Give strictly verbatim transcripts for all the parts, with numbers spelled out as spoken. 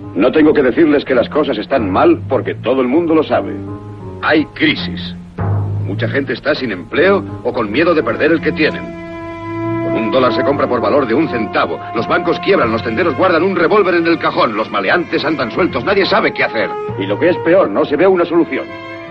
No tengo que decirles que las cosas están mal porque todo el mundo lo sabe. Hay crisis. Mucha gente está sin empleo o con miedo de perder el que tienen. Con un dólar se compra por valor de un centavo. Los bancos quiebran, los tenderos guardan un revólver en el cajón. Los maleantes andan sueltos, nadie sabe qué hacer. Y lo que es peor, no se ve una solución.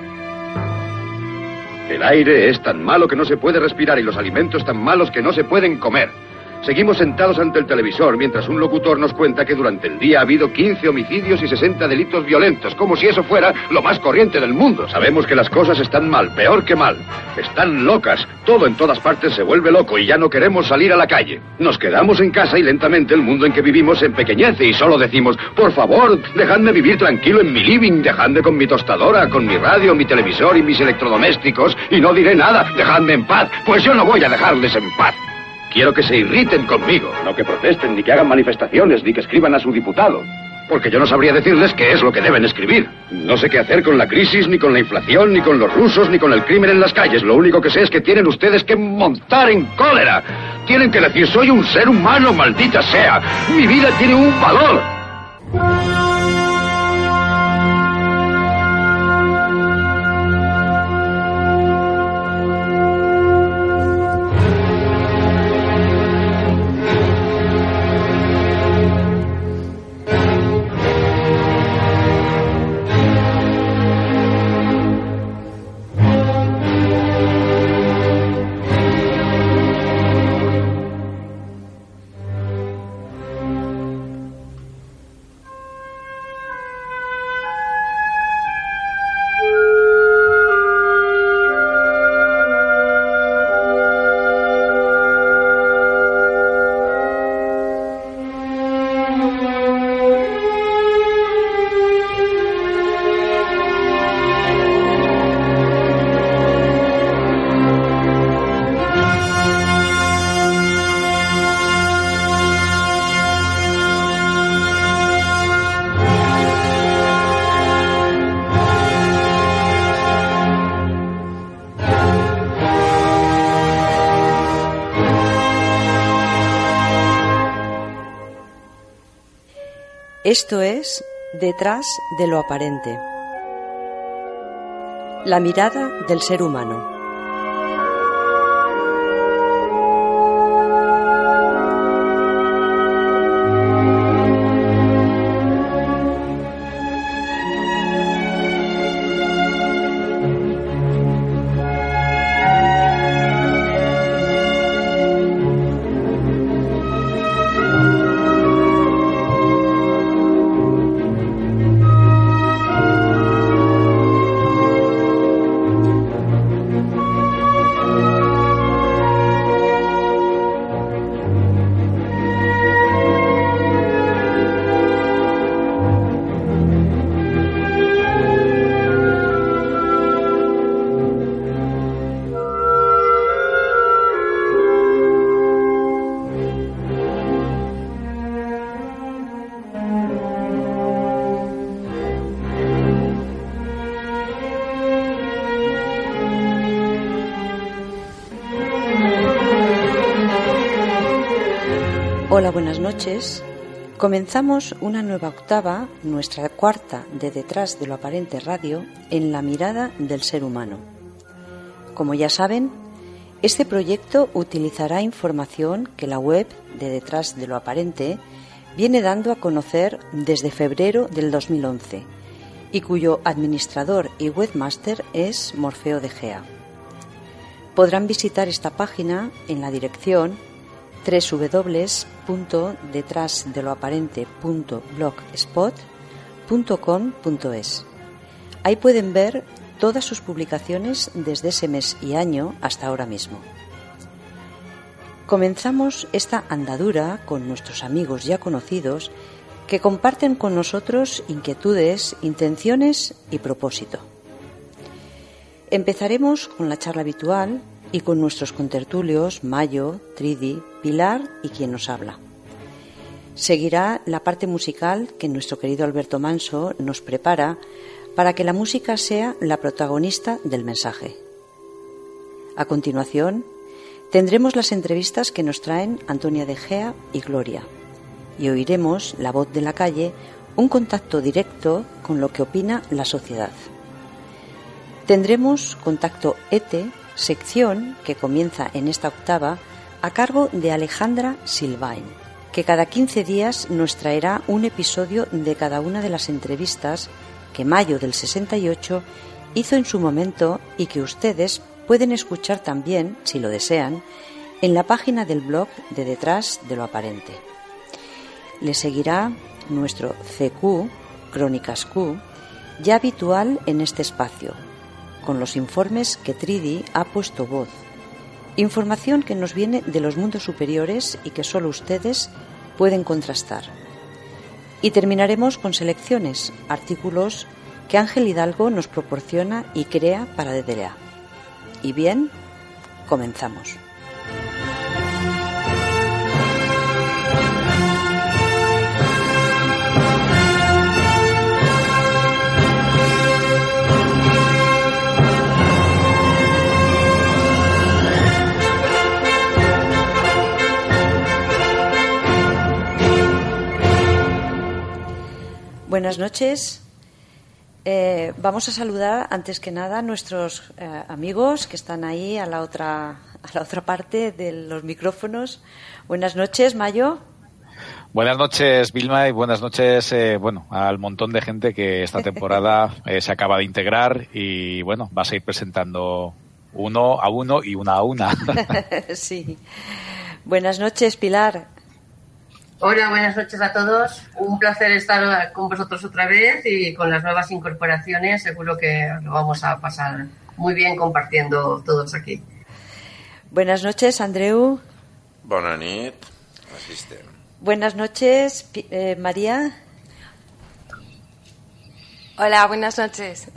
El aire es tan malo que no se puede respirar y los alimentos tan malos que no se pueden comer. Seguimos sentados ante el televisor mientras un locutor nos cuenta que durante el día ha habido quince homicidios y sesenta delitos violentos, como si eso fuera lo más corriente del mundo. Sabemos que las cosas están mal, peor que mal. Están locas. Todo en todas partes se vuelve loco y ya no queremos salir a la calle. Nos quedamos en casa y lentamente el mundo en que vivimos se empequeñece y solo decimos, por favor, dejadme vivir tranquilo en mi living, dejadme con mi tostadora, con mi radio, mi televisor y mis electrodomésticos y no diré nada, dejadme en paz, pues yo no voy a dejarles en paz. Quiero que se irriten conmigo. No que protesten, ni que hagan manifestaciones, ni que escriban a su diputado. Porque yo no sabría decirles qué es lo que deben escribir. No sé qué hacer con la crisis, ni con la inflación, ni con los rusos, ni con el crimen en las calles. Lo único que sé es que tienen ustedes que montar en cólera. Tienen que decir, soy un ser humano, maldita sea. Mi vida tiene un valor. Esto es Detrás de lo aparente. La mirada del ser humano. Hola, buenas noches. Comenzamos una nueva octava, nuestra cuarta de Detrás de lo aparente radio, en la mirada del ser humano. Como ya saben, este proyecto utilizará información que la web de Detrás de lo aparente viene dando a conocer desde febrero del dos mil once y cuyo administrador y webmaster es Morfeo de Gea. Podrán visitar esta página en la dirección doble u doble u doble u punto detrás de lo aparente punto blogspot punto com punto es. Ahí pueden ver todas sus publicaciones desde ese mes y año hasta ahora mismo. Comenzamos esta andadura con nuestros amigos ya conocidos que comparten con nosotros inquietudes, intenciones y propósito. Empezaremos con la charla habitual y con nuestros contertulios Mayo, Tridi, Pilar y quien nos habla. Seguirá la parte musical que nuestro querido Alberto Manso nos prepara para que la música sea la protagonista del mensaje. A continuación, tendremos las entrevistas que nos traen Antonia de Gea y Gloria y oiremos La Voz de la Calle un contacto directo con lo que opina la sociedad. Tendremos Contacto E T E, sección que comienza en esta octava a cargo de Alejandra Silvain, que cada quince días nos traerá un episodio de cada una de las entrevistas que Mayo del sesenta y ocho hizo en su momento y que ustedes pueden escuchar también, si lo desean, en la página del blog de Detrás de lo Aparente. Le seguirá nuestro C Q, Crónicas Q, ya habitual en este espacio, con los informes que Tridi ha puesto voz. Información que nos viene de los mundos superiores y que solo ustedes pueden contrastar. Y terminaremos con selecciones, artículos que Ángel Hidalgo nos proporciona y crea para D D A. Y bien, comenzamos. Buenas noches. Eh, vamos a saludar antes que nada a nuestros eh, amigos que están ahí a la otra a la otra parte de los micrófonos. Buenas noches, Mayo. Buenas noches, Vilma, y buenas noches, eh, bueno, al montón de gente que esta temporada eh, se acaba de integrar y bueno, vas a ir presentando uno a uno y una a una. Sí. Buenas noches, Pilar. Hola, buenas noches a todos. Un placer estar con vosotros otra vez y con las nuevas incorporaciones. Seguro que lo vamos a pasar muy bien compartiendo todos aquí. Buenas noches, Andreu. Bona nit. Així estem. Buenas noches, eh, María. Hola, buenas noches.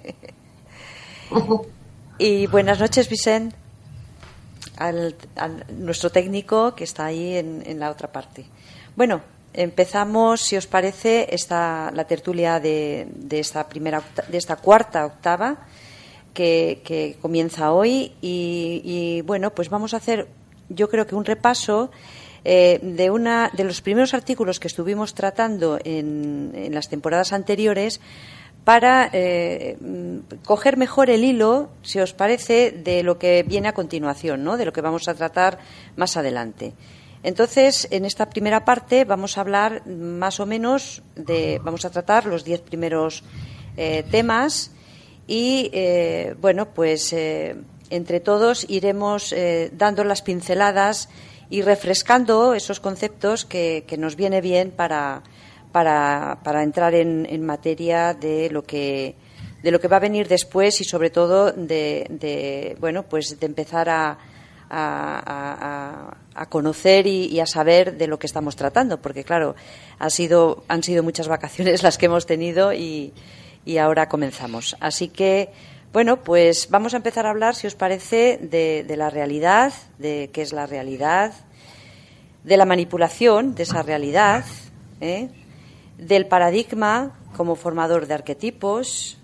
Y buenas noches, Vicent, al, al, nuestro técnico que está ahí en, en la otra parte. Bueno, empezamos, si os parece, esta, la tertulia de, de esta primera, de esta cuarta octava que, que comienza hoy y, y bueno, pues vamos a hacer, yo creo que un repaso eh, de una de los primeros artículos que estuvimos tratando en, en las temporadas anteriores para eh, coger mejor el hilo, si os parece, de lo que viene a continuación, ¿no? De lo que vamos a tratar más adelante. Entonces, en esta primera parte vamos a hablar más o menos de, vamos a tratar los diez primeros eh, temas y, eh, bueno, pues eh, entre todos iremos eh, dando las pinceladas y refrescando esos conceptos que, que nos viene bien para, para, para entrar en, en materia de lo que de lo que va a venir después y sobre todo de, de bueno, pues de empezar a A, a, a conocer y, y a saber de lo que estamos tratando, porque claro, ha sido, han sido muchas vacaciones las que hemos tenido y, y ahora comenzamos. Así que, bueno, pues vamos a empezar a hablar, si os parece, de, de la realidad, de qué es la realidad, de la manipulación de esa realidad, ¿eh? Del paradigma como formador de arquetipos,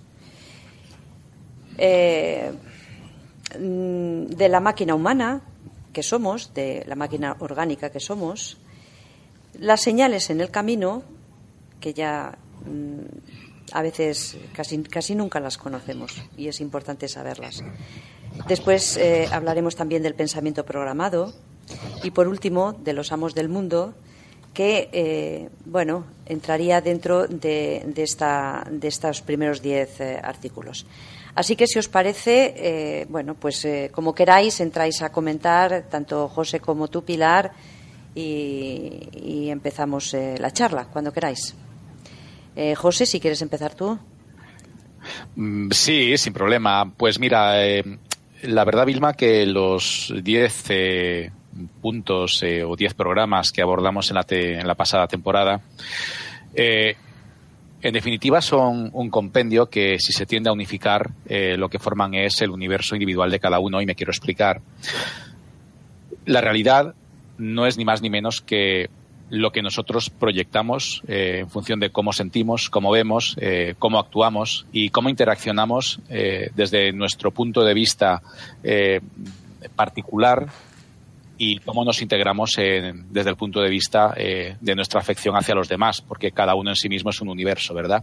eh, de la máquina humana que somos, de la máquina orgánica que somos, las señales en el camino, que ya mmm, a veces casi, casi nunca las conocemos y es importante saberlas. Después eh, hablaremos también del pensamiento programado y, por último, de los amos del mundo, que eh, bueno, entraría dentro de, de, esta, de estos primeros diez eh, artículos. Así que, si os parece, eh, bueno, pues eh, como queráis, entráis a comentar, tanto José como tú, Pilar, y, y empezamos eh, la charla, cuando queráis. Eh, José, si quieres empezar tú. Sí, sin problema. Pues mira, eh, la verdad, Vilma, que los diez eh, puntos eh, o diez programas que abordamos en la, te, en la pasada temporada, eh, en definitiva son un compendio que, si se tiende a unificar, eh, lo que forman es el universo individual de cada uno, y me quiero explicar. La realidad no es ni más ni menos que lo que nosotros proyectamos eh, en función de cómo sentimos, cómo vemos, eh, cómo actuamos y cómo interaccionamos eh, desde nuestro punto de vista eh, particular y cómo nos integramos en, desde el punto de vista eh, de nuestra afección hacia los demás, porque cada uno en sí mismo es un universo, ¿verdad?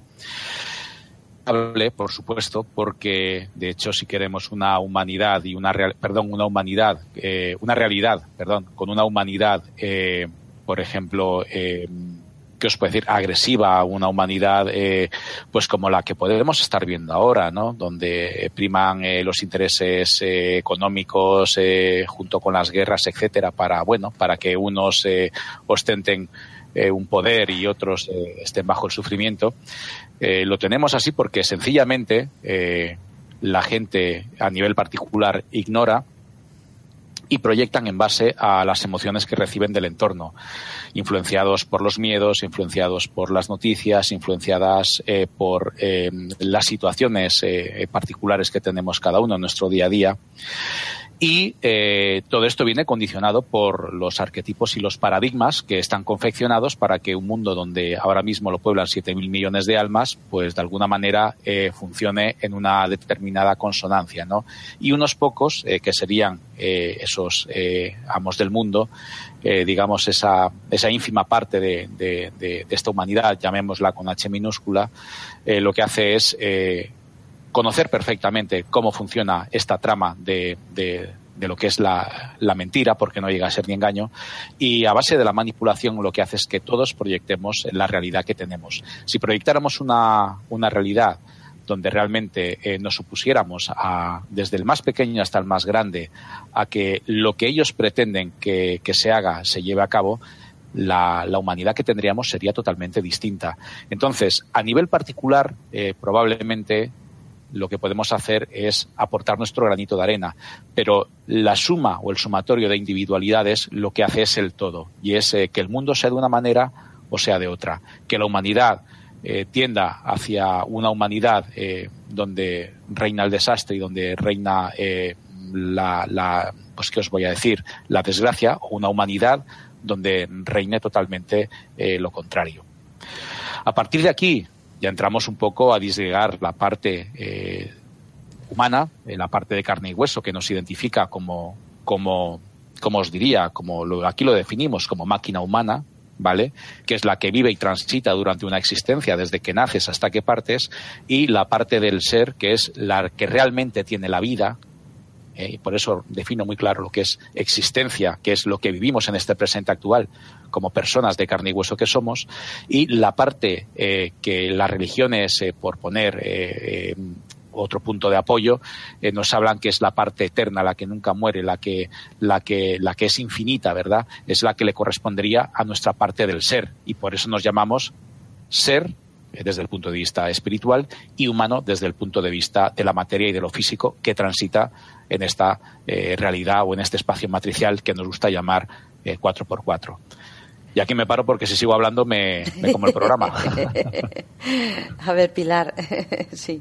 Por supuesto, porque de hecho si queremos una humanidad y una real, perdón, una humanidad, eh, una realidad, perdón, con una humanidad, eh, por ejemplo, eh, ¿qué os puedo decir? Agresiva, una humanidad eh, pues como la que podemos estar viendo ahora, ¿no? Donde priman eh, los intereses eh, económicos eh, junto con las guerras, etcétera, para bueno, para que unos eh, ostenten eh, un poder y otros eh, estén bajo el sufrimiento. Eh, lo tenemos así porque sencillamente eh, la gente a nivel particular ignora y proyectan en base a las emociones que reciben del entorno, influenciados por los miedos, influenciados por las noticias, influenciadas eh, por eh, las situaciones eh, particulares que tenemos cada uno en nuestro día a día. Y eh, todo esto viene condicionado por los arquetipos y los paradigmas que están confeccionados para que un mundo donde ahora mismo lo pueblan siete mil millones de almas, pues de alguna manera eh, funcione en una determinada consonancia, ¿no? Y unos pocos, eh, que serían eh, esos eh, amos del mundo, eh, digamos esa esa ínfima parte de, de, de, de esta humanidad, llamémosla con H minúscula, eh, lo que hace es eh, conocer perfectamente cómo funciona esta trama de, de, de lo que es la, la mentira, porque no llega a ser ni engaño, y a base de la manipulación lo que hace es que todos proyectemos la realidad que tenemos. Si proyectáramos una, una realidad donde realmente eh, nos supusiéramos a, desde el más pequeño hasta el más grande, a que lo que ellos pretenden que, que se haga se lleve a cabo, La, la humanidad que tendríamos sería totalmente distinta. Entonces, a nivel particular, eh, probablemente lo que podemos hacer es aportar nuestro granito de arena, pero la suma o el sumatorio de individualidades lo que hace es el todo, y es eh, que el mundo sea de una manera o sea de otra, que la humanidad eh, tienda hacia una humanidad eh, donde reina el desastre y donde reina eh, la, la, pues qué os voy a decir, la desgracia, o una humanidad donde reine totalmente eh, lo contrario. A partir de aquí ya entramos un poco a disgregar la parte eh, humana, eh, la parte de carne y hueso que nos identifica como, como, como os diría, como lo, aquí lo definimos como máquina humana, ¿vale? Que es la que vive y transita durante una existencia desde que naces hasta que partes, y la parte del ser que es la que realmente tiene la vida. Eh, y por eso defino muy claro lo que es existencia, que es lo que vivimos en este presente actual como personas de carne y hueso que somos, y la parte eh, que las religiones, eh, por poner eh, eh, otro punto de apoyo, eh, nos hablan que es la parte eterna, la que nunca muere, la que, la que, la que es infinita, ¿verdad? Es la que le correspondería a nuestra parte del ser, y por eso nos llamamos ser desde el punto de vista espiritual y humano desde el punto de vista de la materia y de lo físico que transita en esta eh, realidad o en este espacio matricial que nos gusta llamar eh, cuatro por cuatro. Y aquí me paro porque si sigo hablando me, me como el programa. A ver, Pilar, sí.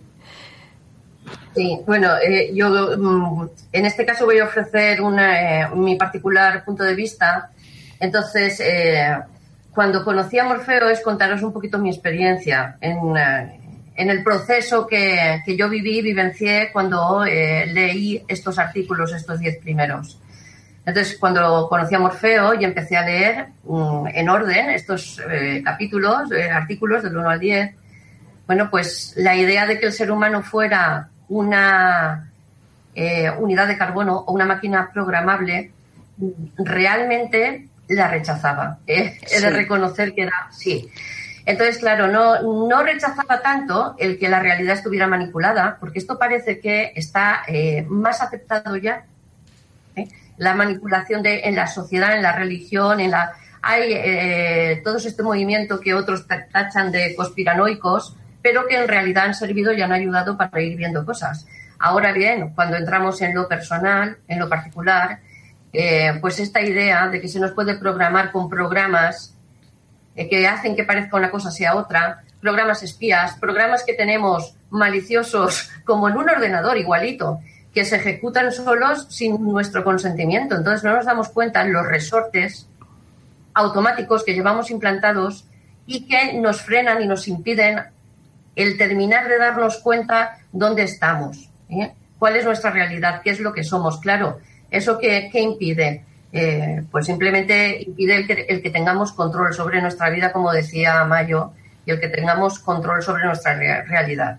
Sí, bueno, eh, yo mm, en este caso voy a ofrecer una, eh, mi particular punto de vista. Entonces, eh, cuando conocí a Morfeo es contaros un poquito mi experiencia en, uh, en el proceso que, que yo viví, vivencié cuando eh, leí estos artículos, estos diez primeros. Entonces, cuando conocí a Morfeo y empecé a leer um, en orden estos eh, capítulos, eh, artículos del uno al diez, bueno, pues la idea de que el ser humano fuera una eh, unidad de carbono o una máquina programable realmente la rechazaba. ¿eh? He de reconocer que era sí. Entonces, claro, no, no rechazaba tanto el que la realidad estuviera manipulada, porque esto parece que está eh, más aceptado ya. ¿eh? La manipulación de, en la sociedad, en la religión, en la hay eh, todo este movimiento que otros tachan de conspiranoicos, pero que en realidad han servido y han ayudado para ir viendo cosas. Ahora bien, cuando entramos en lo personal, en lo particular, Eh, pues esta idea de que se nos puede programar con programas eh, que hacen que parezca una cosa sea otra, programas espías, programas que tenemos maliciosos como en un ordenador igualito, que se ejecutan solos sin nuestro consentimiento. Entonces no nos damos cuenta los resortes automáticos que llevamos implantados y que nos frenan y nos impiden el terminar de darnos cuenta dónde estamos, ¿eh? cuál es nuestra realidad, qué es lo que somos. Claro, ¿eso qué, qué impide? eh, pues simplemente impide el que, el que tengamos control sobre nuestra vida, como decía Mayo, y el que tengamos control sobre nuestra re- realidad.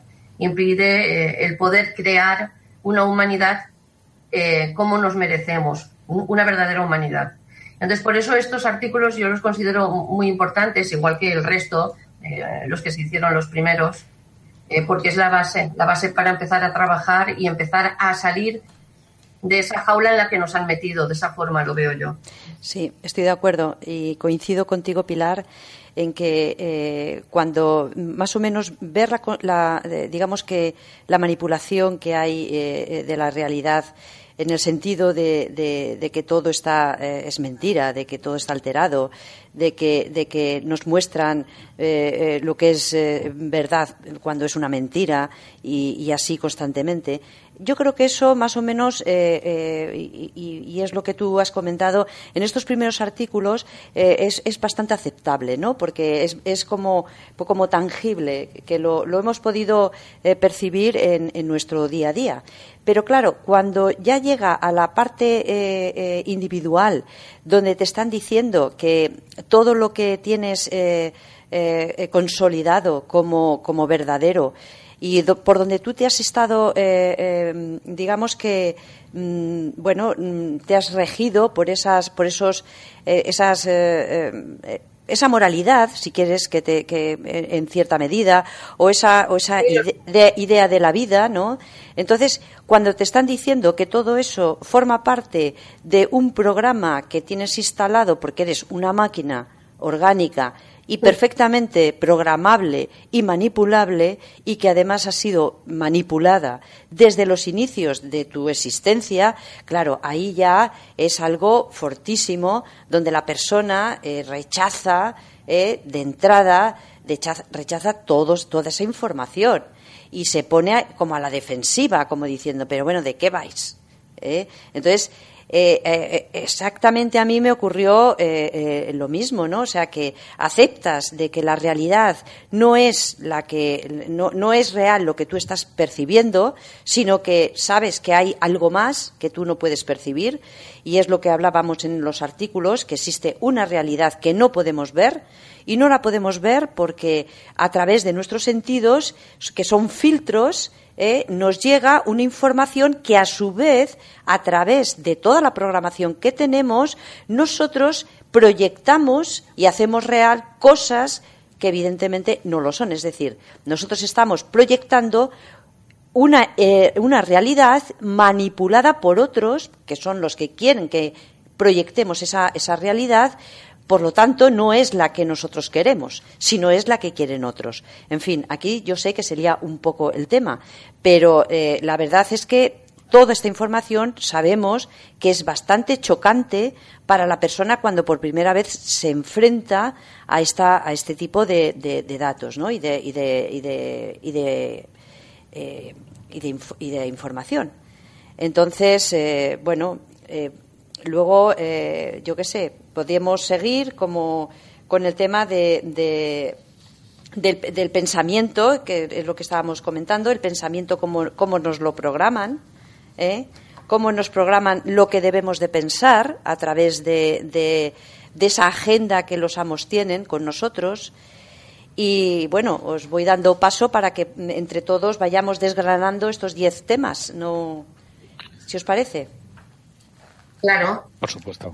Impide eh, el poder crear una humanidad eh, como nos merecemos, una verdadera humanidad. Entonces, por eso estos artículos yo los considero muy importantes, igual que el resto, eh, los que se hicieron los primeros, eh, porque es la base, la base para empezar a trabajar y empezar a salir de esa jaula en la que nos han metido. De esa forma lo veo yo. Sí, estoy de acuerdo y coincido contigo, Pilar, en que eh, cuando más o menos ver la, la digamos que la manipulación que hay eh, de la realidad, en el sentido de, de, de que todo está eh, es mentira, de que todo está alterado, de que, de que nos muestran eh, eh, lo que es eh, verdad cuando es una mentira y, y así constantemente. Yo creo que eso más o menos, eh, eh, y, y es lo que tú has comentado, en estos primeros artículos eh, es, es bastante aceptable, ¿no? Porque es, es como, como tangible, que lo, lo hemos podido eh, percibir en, en nuestro día a día. Pero claro, cuando ya llega a la parte eh, eh, individual, donde te están diciendo que todo lo que tienes eh, eh, consolidado como, como verdadero y do, por donde tú te has estado, eh, eh, digamos que, mm, bueno, te has regido por esas, por esos, eh, esas, eh, eh, esa moralidad, si quieres, que, te, que en cierta medida, o esa, o esa ide, de, idea de la vida, ¿no? Entonces, cuando te están diciendo que todo eso forma parte de un programa que tienes instalado porque eres una máquina orgánica y perfectamente programable y manipulable, y que además ha sido manipulada desde los inicios de tu existencia, claro, ahí ya es algo fortísimo, donde la persona eh, rechaza eh, de entrada, rechaza, rechaza todos, toda esa información y se pone a, como a la defensiva, como diciendo, pero bueno, ¿de qué vais? ¿Eh? Entonces, Eh, eh, exactamente a mí me ocurrió eh, eh, lo mismo, ¿no? O sea, que aceptas de que la realidad no es la que no, no es real lo que tú estás percibiendo, sino que sabes que hay algo más que tú no puedes percibir, y es lo que hablábamos en los artículos, que existe una realidad que no podemos ver, y no la podemos ver porque a través de nuestros sentidos, que son filtros, Eh, nos llega una información que, a su vez, a través de toda la programación que tenemos, nosotros proyectamos y hacemos real cosas que evidentemente no lo son. Es decir, nosotros estamos proyectando una, eh, una realidad manipulada por otros, que son los que quieren que proyectemos esa, esa realidad. Por lo tanto, no es la que nosotros queremos, sino es la que quieren otros. En fin, aquí yo sé que sería un poco el tema, pero eh, la verdad es que toda esta información sabemos que es bastante chocante para la persona cuando por primera vez se enfrenta a esta a este tipo de, de, de datos, ¿no? y de y de y de y de, eh, y de, inf- y de información. Entonces, eh, bueno. Eh, Luego, eh, yo qué sé, podríamos seguir como con el tema de, de, del, del pensamiento, que es lo que estábamos comentando, el pensamiento, cómo, cómo nos lo programan, ¿eh? Cómo nos programan lo que debemos de pensar a través de, de, de esa agenda que los amos tienen con nosotros. Y, bueno, os voy dando paso para que entre todos vayamos desgranando estos diez temas, ¿no? ¿Si os parece? Claro. Por supuesto.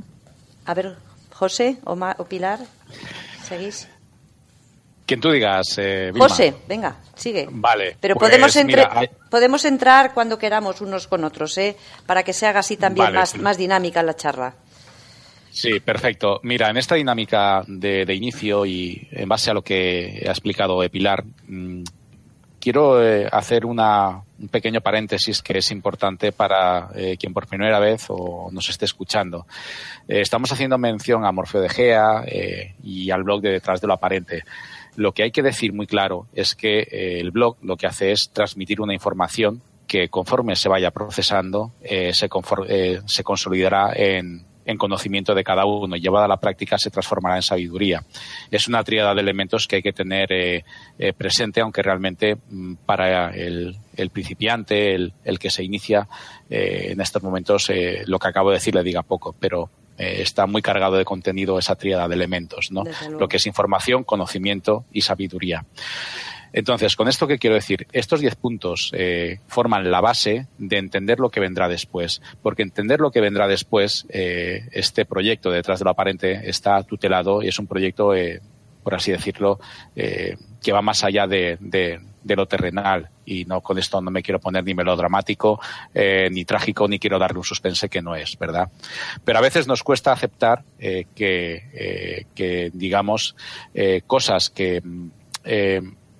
A ver, José o, Ma, o Pilar, ¿seguís? Quien tú digas, eh, Vilma. José, venga, sigue. Vale. Pero pues, podemos, entre, mira, hay... podemos entrar cuando queramos unos con otros, ¿eh? Para que se haga así también vale, más, sí. más dinámica la charla. Sí, perfecto. Mira, en esta dinámica de, de inicio y en base a lo que ha explicado Pilar, mmm, quiero eh, hacer una, un pequeño paréntesis que es importante para eh, quien por primera vez o nos esté escuchando. Eh, estamos haciendo mención a Morfeo de Gea eh, y al blog de Detrás de lo Aparente. Lo que hay que decir muy claro es que eh, el blog lo que hace es transmitir una información que, conforme se vaya procesando, eh, se, conform- eh, se consolidará en, en conocimiento de cada uno. Llevada a la práctica se transformará en sabiduría. Es una tríada de elementos que hay que tener eh, eh, presente, aunque realmente mm, para el, el principiante, el, el que se inicia eh, en estos momentos, eh, lo que acabo de decir le diga poco, pero eh, está muy cargado de contenido esa tríada de elementos, ¿no? Lo que es información, conocimiento y sabiduría. Entonces, ¿con esto qué quiero decir? Estos diez puntos eh, forman la base de entender lo que vendrá después, porque entender lo que vendrá después, eh, este proyecto detrás de lo aparente está tutelado y es un proyecto, eh, por así decirlo, eh, que va más allá de, de, de lo terrenal. Y no, con esto no me quiero poner ni melodramático, eh, ni trágico, ni quiero darle un suspense que no es, ¿verdad? Pero a veces nos cuesta aceptar eh, que, eh, que, digamos, eh, cosas que eh,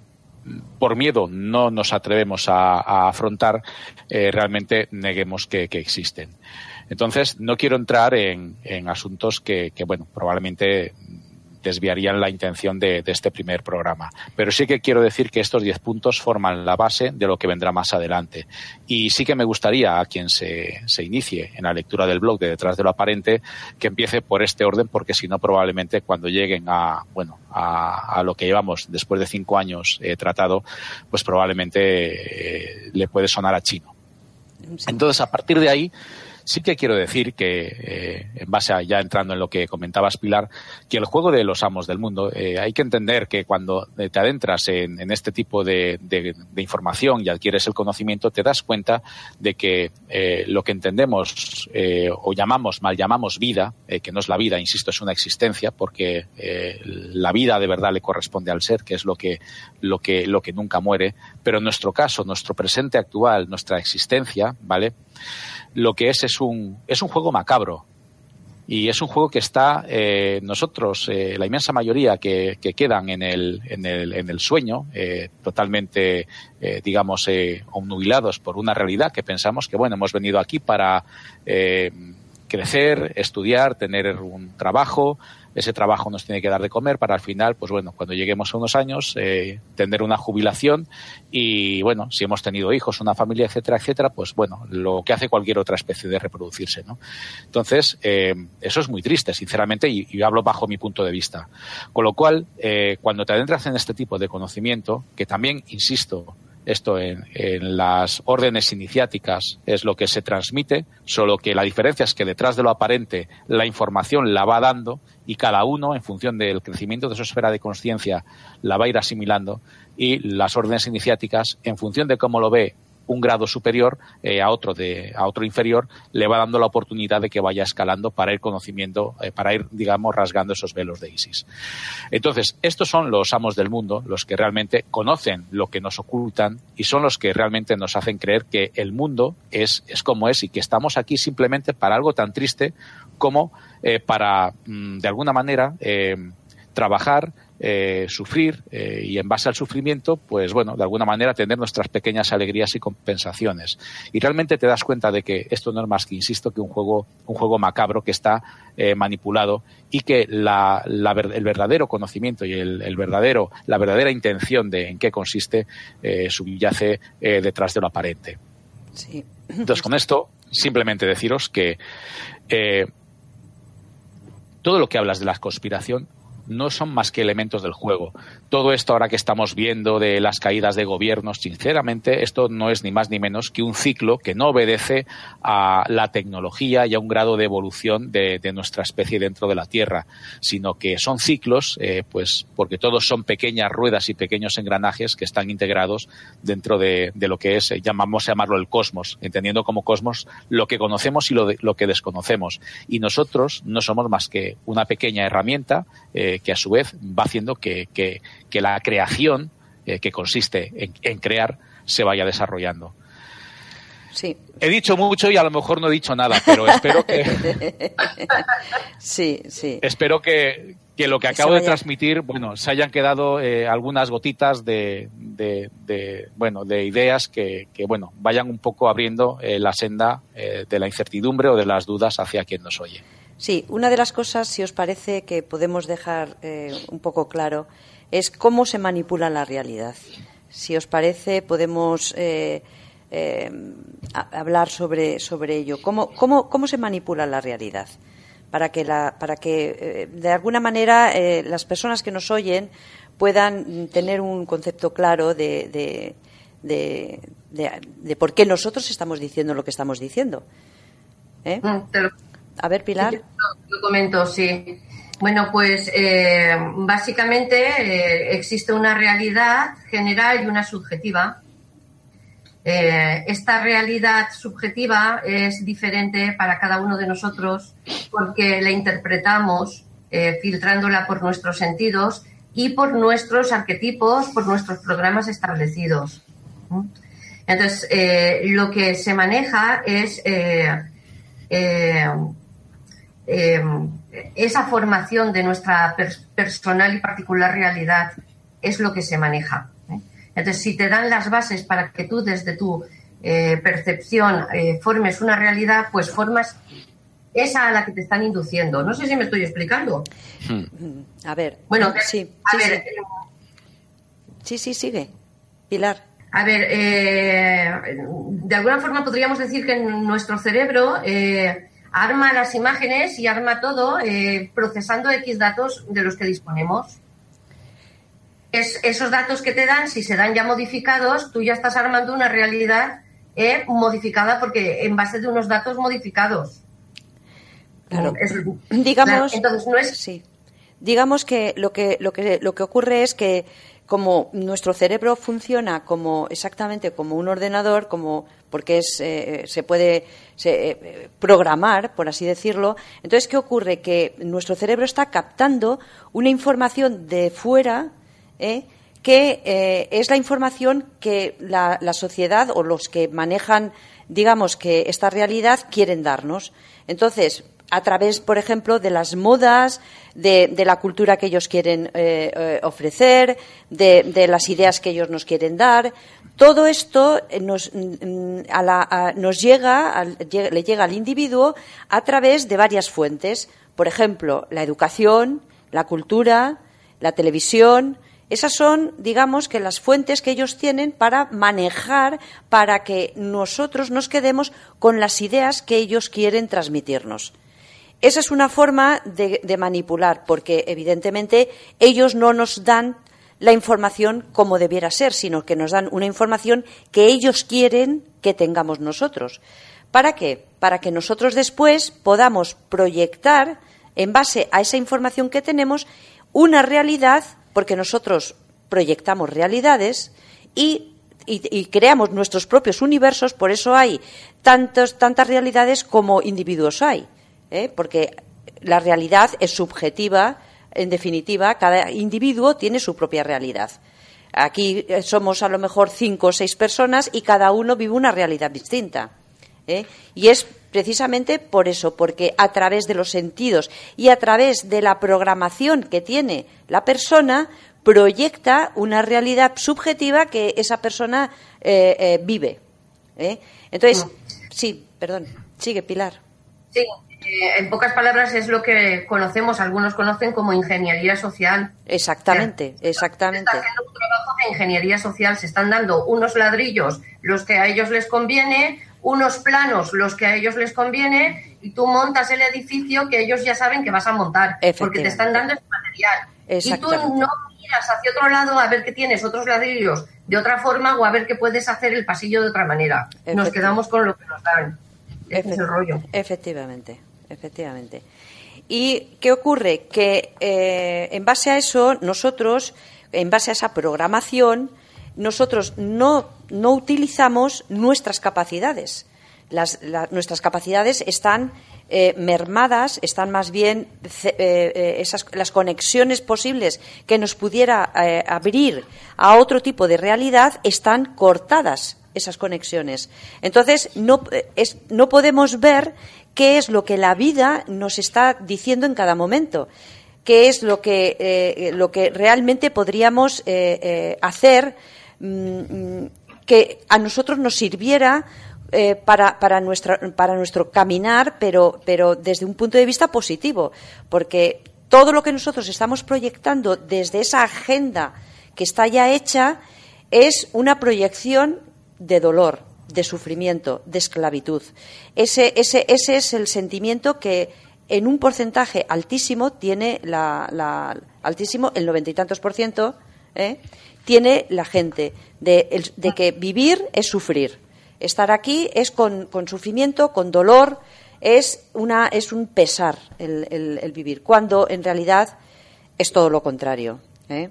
por miedo no nos atrevemos a, a afrontar, eh, realmente neguemos que, que existen. Entonces, no quiero entrar en, en asuntos que, que, bueno, probablemente desviarían la intención de, de este primer programa. Pero sí que quiero decir que estos diez puntos forman la base de lo que vendrá más adelante. Y sí que me gustaría a quien se, se inicie en la lectura del blog de Detrás de lo Aparente que empiece por este orden, porque si no, probablemente cuando lleguen a, bueno, a, a lo que llevamos después de cinco años eh, tratado, pues probablemente eh, le puede sonar a chino. Entonces, a partir de ahí, sí que quiero decir que, eh, en base a ya entrando en lo que comentabas, Pilar, que el juego de los amos del mundo, eh, hay que entender que cuando te adentras en, en este tipo de, de, de información y adquieres el conocimiento, te das cuenta de que eh, lo que entendemos eh, o llamamos, mal llamamos vida, eh, que no es la vida, insisto, es una existencia, porque eh, la vida de verdad le corresponde al ser, que es lo que, lo que, lo que nunca muere, pero en nuestro caso, nuestro presente actual, nuestra existencia, ¿vale?, lo que es es un es un juego macabro y es un juego que está eh, nosotros eh, la inmensa mayoría que, que quedan en el en el en el sueño eh, totalmente eh, digamos eh, obnubilados por una realidad que pensamos que bueno, hemos venido aquí para eh, crecer, estudiar, tener un trabajo. Ese trabajo nos tiene que dar de comer para al final, pues bueno, cuando lleguemos a unos años, eh, tener una jubilación y, bueno, si hemos tenido hijos, una familia, etcétera, etcétera, pues bueno, lo que hace cualquier otra especie de reproducirse, ¿no? Entonces, eh, eso es muy triste, sinceramente, y, y hablo bajo mi punto de vista. Con lo cual, eh, cuando te adentras en este tipo de conocimiento, que también, insisto, esto en, en las órdenes iniciáticas es lo que se transmite, solo que la diferencia es que detrás de lo aparente la información la va dando y cada uno, en función del crecimiento de su esfera de conciencia, la va a ir asimilando, y las órdenes iniciáticas, en función de cómo lo ve un grado superior eh, a otro de a otro inferior, le va dando la oportunidad de que vaya escalando para ir conociendo, eh, para ir, digamos, rasgando esos velos de Isis. Entonces, estos son los amos del mundo, los que realmente conocen lo que nos ocultan y son los que realmente nos hacen creer que el mundo es, es como es y que estamos aquí simplemente para algo tan triste como eh, para, mm, de alguna manera, eh, trabajar, Eh, sufrir eh, y en base al sufrimiento, pues bueno, de alguna manera tener nuestras pequeñas alegrías y compensaciones. Y realmente te das cuenta de que esto no es más que, insisto, que un juego, un juego macabro que está eh, manipulado y que la, la, el verdadero conocimiento y el, el verdadero, la verdadera intención de en qué consiste eh, subyace eh, detrás de lo aparente. Sí. Entonces, con esto, simplemente deciros que eh, todo lo que hablas de la conspiración no son más que elementos del juego. Todo esto ahora que estamos viendo de las caídas de gobiernos, sinceramente, esto no es ni más ni menos que un ciclo que no obedece a la tecnología y a un grado de evolución de, de nuestra especie dentro de la Tierra, sino que son ciclos, eh, pues porque todos son pequeñas ruedas y pequeños engranajes que están integrados dentro de, de lo que es, llamamos a llamarlo el cosmos, entendiendo como cosmos lo que conocemos y lo, de, lo que desconocemos. Y nosotros no somos más que una pequeña herramienta eh, que a su vez va haciendo que, que, que la creación, eh, que consiste en, en crear, se vaya desarrollando. Sí. He dicho mucho y a lo mejor no he dicho nada, pero espero que sí, sí. espero que, que lo que acabo de transmitir, bueno, se hayan quedado eh, algunas gotitas de, de, de bueno de ideas que, que bueno vayan un poco abriendo eh, la senda eh, de la incertidumbre o de las dudas hacia quien nos oye. Sí, una de las cosas, si os parece, que podemos dejar eh, un poco claro es cómo se manipula la realidad. Si os parece, podemos eh, eh, hablar sobre, sobre ello. ¿Cómo, cómo, ¿Cómo se manipula la realidad? para que, la, para que eh, de alguna manera eh, las personas que nos oyen puedan tener un concepto claro de, de, de, de, de por qué nosotros estamos diciendo lo que estamos diciendo. ¿Eh? Te lo, A ver, Pilar. Sí, lo, lo comento, sí. Bueno, pues eh, básicamente eh, existe una realidad general y una subjetiva. Eh, esta realidad subjetiva es diferente para cada uno de nosotros porque la interpretamos eh, filtrándola por nuestros sentidos y por nuestros arquetipos, por nuestros programas establecidos. Entonces, eh, lo que se maneja es eh, eh, eh, esa formación de nuestra per- personal y particular realidad es lo que se maneja. Entonces, si te dan las bases para que tú desde tu eh, percepción eh, formes una realidad, pues formas esa a la que te están induciendo. No sé si me estoy explicando. A ver, bueno, sí, a sí, ver, sí. sí, sí, sigue. Pilar. A ver, eh, de alguna forma podríamos decir que nuestro cerebro eh, arma las imágenes y arma todo eh, procesando X datos de los que disponemos. Es, esos datos que te dan, si se dan ya modificados, tú ya estás armando una realidad eh, modificada porque en base de unos datos modificados. Claro. Es, digamos, entonces no es... sí. Digamos que lo que lo que lo que ocurre es que como nuestro cerebro funciona como exactamente como un ordenador, como porque es eh, se puede se, eh, programar, por así decirlo. Entonces, ¿qué ocurre? Que nuestro cerebro está captando una información de fuera, ¿eh? que eh, es la información que la, la sociedad o los que manejan, digamos, que esta realidad quieren darnos. Entonces, a través, por ejemplo, de las modas, de, de la cultura que ellos quieren eh, eh, ofrecer, de, de las ideas que ellos nos quieren dar. Todo esto nos, a la, a, nos llega, a, le llega al individuo a través de varias fuentes. Por ejemplo, la educación, la cultura, la televisión. Esas son, digamos, que las fuentes que ellos tienen para manejar, para que nosotros nos quedemos con las ideas que ellos quieren transmitirnos. Esa es una forma de, de manipular, porque evidentemente ellos no nos dan la información como debiera ser, sino que nos dan una información que ellos quieren que tengamos nosotros. ¿Para qué? Para que nosotros después podamos proyectar, en base a esa información que tenemos, una realidad, porque nosotros proyectamos realidades y, y, y creamos nuestros propios universos, por eso hay tantos, tantas realidades como individuos hay. ¿Eh? Porque la realidad es subjetiva, en definitiva, cada individuo tiene su propia realidad. Aquí somos a lo mejor cinco o seis personas y cada uno vive una realidad distinta. ¿Eh? Y es precisamente por eso, porque a través de los sentidos y a través de la programación que tiene la persona, proyecta una realidad subjetiva que esa persona eh, eh, vive. ¿Eh? Entonces, sí, perdón, sigue, Pilar. Sí. Eh, en pocas palabras es lo que conocemos, algunos conocen como ingeniería social. Exactamente, o sea, exactamente. Se está haciendo un trabajo de ingeniería social, se están dando unos ladrillos los que a ellos les conviene, unos planos los que a ellos les conviene, y tú montas el edificio que ellos ya saben que vas a montar, porque te están dando ese material. Y tú no miras hacia otro lado a ver que tienes otros ladrillos de otra forma o a ver que puedes hacer el pasillo de otra manera. Nos quedamos con lo que nos dan. Ese es el rollo. Efectivamente. Efectivamente. ¿Y qué ocurre? Que eh, en base a eso, nosotros, en base a esa programación, nosotros no, no utilizamos nuestras capacidades. Las, la, nuestras capacidades están eh, mermadas, están más bien eh, eh, esas, las conexiones posibles que nos pudiera eh, abrir a otro tipo de realidad están cortadas, esas conexiones. Entonces, no, es, no podemos ver qué es lo que la vida nos está diciendo en cada momento, qué es lo que, eh, lo que realmente podríamos eh, eh, hacer mmm, que a nosotros nos sirviera eh, para, para, nuestra, para nuestro caminar, pero, pero desde un punto de vista positivo, porque todo lo que nosotros estamos proyectando desde esa agenda que está ya hecha es una proyección de dolor, de sufrimiento, de esclavitud. Ese, ese, ese es el sentimiento que en un porcentaje altísimo tiene la, la altísimo, el noventa y tantos por ciento, ¿eh? tiene la gente de, el, de que vivir es sufrir. Estar aquí es con, con sufrimiento, con dolor, es una es un pesar el, el, el vivir, cuando en realidad es todo lo contrario, ¿eh?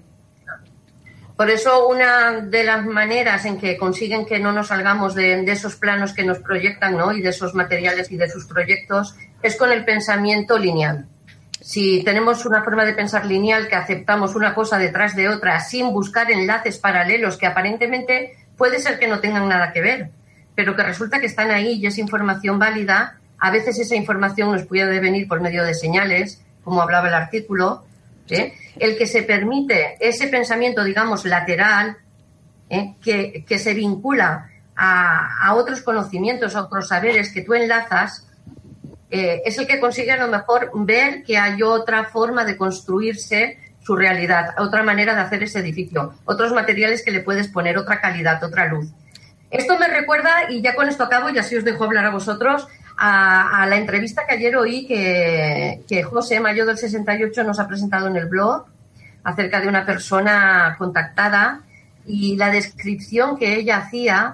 Por eso una de las maneras en que consiguen que no nos salgamos de, de esos planos que nos proyectan, ¿no? y de esos materiales y de sus proyectos es con el pensamiento lineal. Si tenemos una forma de pensar lineal, que aceptamos una cosa detrás de otra sin buscar enlaces paralelos que aparentemente puede ser que no tengan nada que ver, pero que resulta que están ahí y es información válida, a veces esa información nos puede venir por medio de señales, como hablaba el artículo, ¿eh? El que se permite ese pensamiento, digamos, lateral, ¿eh? que, que se vincula a, a otros conocimientos, a otros saberes que tú enlazas, eh, es el que consigue a lo mejor ver que hay otra forma de construirse su realidad, otra manera de hacer ese edificio, otros materiales que le puedes poner, otra calidad, otra luz. Esto me recuerda, y ya con esto acabo y así os dejo hablar a vosotros, a, a la entrevista que ayer oí que, que José Mayo del sesenta y ocho nos ha presentado en el blog acerca de una persona contactada y la descripción que ella hacía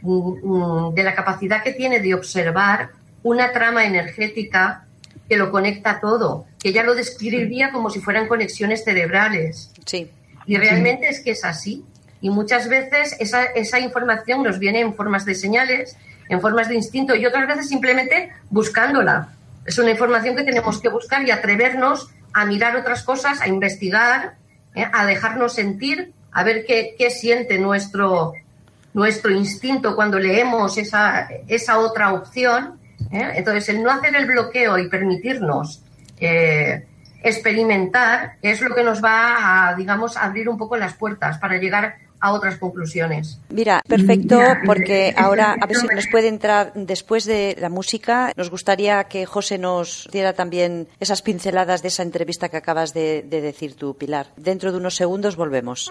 de la capacidad que tiene de observar una trama energética que lo conecta todo, que ella lo describía como si fueran conexiones cerebrales. Sí. Y realmente es que es así. Y muchas veces esa, esa información nos viene en formas de señales, en formas de instinto y otras veces simplemente buscándola. Es una información que tenemos que buscar y atrevernos a mirar otras cosas, a investigar, ¿eh? a dejarnos sentir, a ver qué, qué siente nuestro, nuestro instinto cuando leemos esa, esa otra opción. ¿eh? Entonces, el no hacer el bloqueo y permitirnos eh, experimentar es lo que nos va a, digamos, abrir un poco las puertas para llegar a otras conclusiones. Mira, perfecto, porque ahora a ver si nos puede entrar después de la música. Nos gustaría que José nos diera también esas pinceladas de esa entrevista que acabas de, de decir tú, Pilar. Dentro de unos segundos volvemos.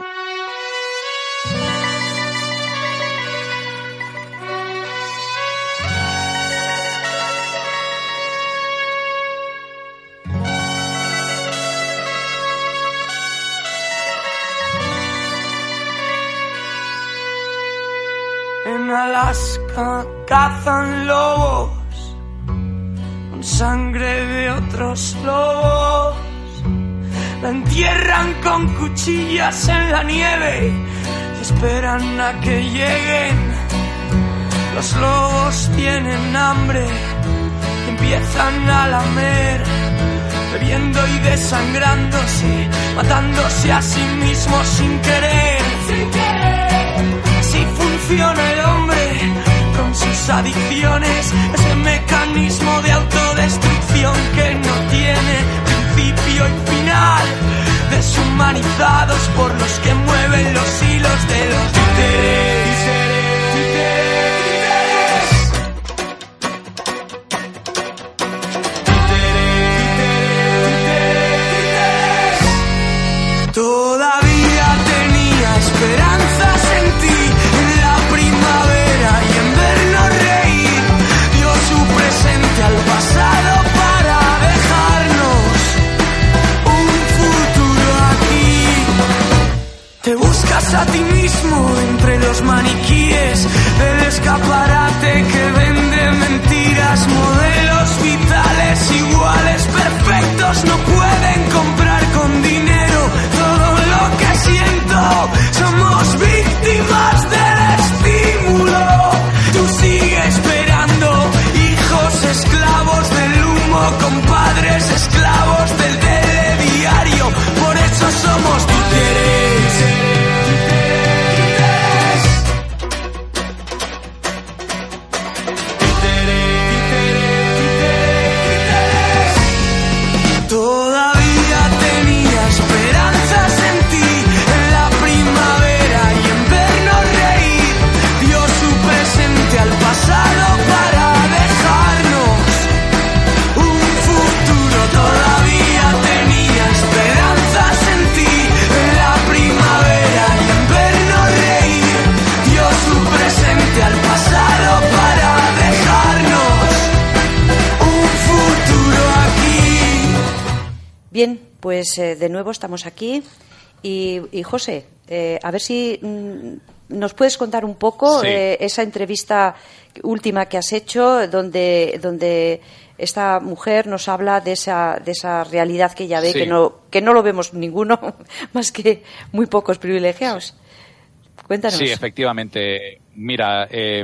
En Alaska cazan lobos con sangre de otros lobos. La entierran con cuchillas en la nieve y esperan a que lleguen. Los lobos tienen hambre y empiezan a lamer, bebiendo y desangrándose, matándose a sí mismos sin querer. Sin querer. Así funciona el hombre con sus adicciones, ese mecanismo de autodestrucción que no tiene principio y final, deshumanizados por los que mueven los hilos de los títeres. Todavía tenía esperanzas en ti, en la primavera y en vernos reír. Dio su presente al pasado para dejarnos un futuro aquí. Te buscas a ti mismo entre los maniquíes del escaparate que vende mentiras. Modelos vitales iguales, perfectos, no pueden comprar con dinero todo lo que siento. Somos víctimas del estímulo. Tú sigues esperando, hijos esclavos del humo, compadres esclavos del telediario. Por eso somos títeres. Todavía tenía esperanzas en ti, en la primavera Bien, pues eh, de nuevo estamos aquí y, y José, eh, a ver si mm, nos puedes contar un poco sí. eh, esa entrevista última que has hecho donde donde esta mujer nos habla de esa de esa realidad que ella ve, sí. que no que no lo vemos ninguno más que muy pocos privilegiados. Cuéntanos. Sí, efectivamente. Mira, eh,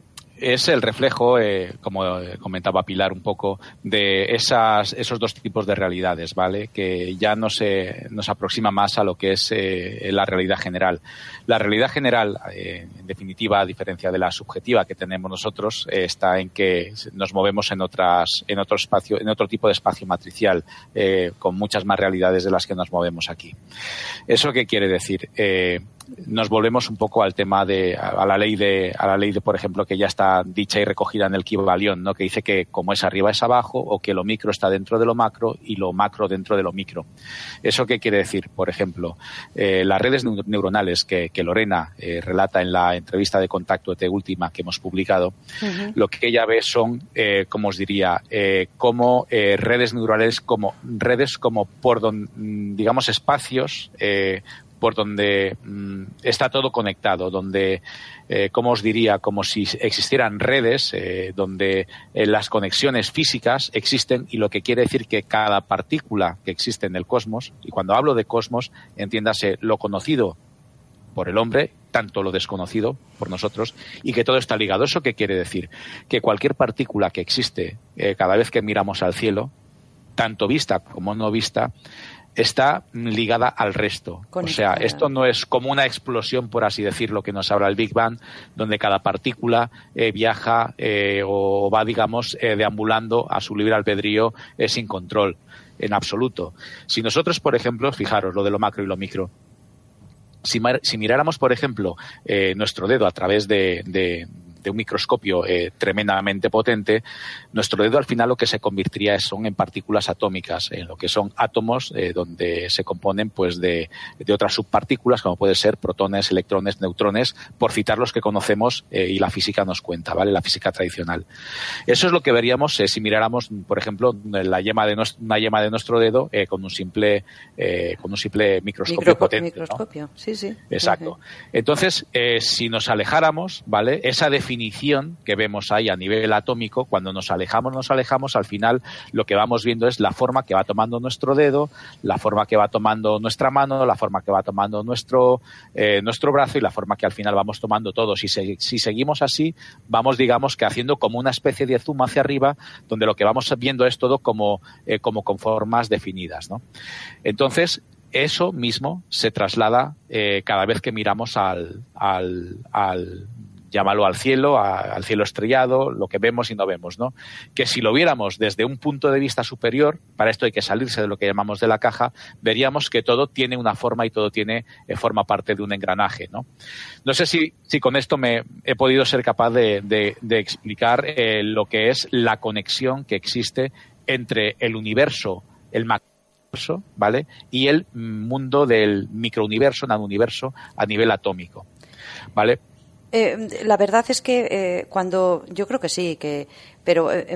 es el reflejo, eh, como comentaba Pilar un poco, de esas, esos dos tipos de realidades, ¿vale? Que ya no se, nos aproxima más a lo que es eh, la realidad general. La realidad general, eh, en definitiva, a diferencia de la subjetiva que tenemos nosotros, eh, está en que nos movemos en otras, en otro espacio, en otro tipo de espacio matricial, eh, con muchas más realidades de las que nos movemos aquí. ¿Eso qué quiere decir? Eh, nos volvemos un poco al tema de a la ley de a la ley de por ejemplo que ya está dicha y recogida en el Kybalión, ¿no? Que dice que como es arriba es abajo, o que lo micro está dentro de lo macro y lo macro dentro de lo micro. ¿Eso qué quiere decir? Por ejemplo, eh, las redes neuronales que, que Lorena eh, relata en la entrevista de Contacto E T última que hemos publicado, uh-huh. Lo que ella ve son, eh, como os diría, eh, como eh, redes neuronales, como redes como por donde, digamos, espacios eh, por donde mmm, está todo conectado, donde, eh, como os diría, como si existieran redes, eh, donde eh, las conexiones físicas existen, y lo que quiere decir que cada partícula que existe en el cosmos, y cuando hablo de cosmos, entiéndase lo conocido por el hombre, tanto lo desconocido por nosotros, y que todo está ligado. ¿Eso qué quiere decir? Que cualquier partícula que existe, eh, cada vez que miramos al cielo, tanto vista como no vista, está ligada al resto. Conectada. O sea, esto no es como una explosión, por así decirlo, que nos habla el Big Bang, donde cada partícula eh, viaja eh, o va, digamos, eh, deambulando a su libre albedrío eh, sin control, en absoluto. Si nosotros, por ejemplo, fijaros lo de lo macro y lo micro, si, si miráramos, por ejemplo, eh, nuestro dedo a través de, de de un microscopio eh, tremendamente potente, nuestro dedo al final lo que se convertiría son en partículas atómicas, en lo que son átomos eh, donde se componen pues de, de otras subpartículas, como pueden ser protones, electrones, neutrones, por citar los que conocemos eh, y la física nos cuenta, ¿vale? La física tradicional. Eso es lo que veríamos eh, si miráramos, por ejemplo, la yema de nuestro, una yema de nuestro dedo eh, con un simple eh, con un simple microscopio Micro, potente, microscopio, ¿no? Sí, sí. Exacto. Uh-huh. Entonces, eh, si nos alejáramos, ¿vale? Esa definición que vemos ahí a nivel atómico, cuando nos alejamos, nos alejamos, al final lo que vamos viendo es la forma que va tomando nuestro dedo, la forma que va tomando nuestra mano, la forma que va tomando nuestro eh, nuestro brazo y la forma que al final vamos tomando todos. Si, se, si seguimos así, vamos, digamos, que haciendo como una especie de zoom hacia arriba, donde lo que vamos viendo es todo como, eh, como con formas definidas, ¿no? Entonces, eso mismo se traslada eh, cada vez que miramos al, al, al llámalo al cielo, a, al cielo estrellado, lo que vemos y no vemos, ¿no? Que si lo viéramos desde un punto de vista superior, para esto hay que salirse de lo que llamamos de la caja, veríamos que todo tiene una forma y todo tiene eh, forma parte de un engranaje, ¿no? No sé si, si con esto me he podido ser capaz de, de, de explicar eh, lo que es la conexión que existe entre el universo, el macrouniverso, ¿vale? Y el mundo del microuniverso, nanouniverso a nivel atómico, ¿vale? Eh, la verdad es que eh, cuando yo creo que sí, que pero eh,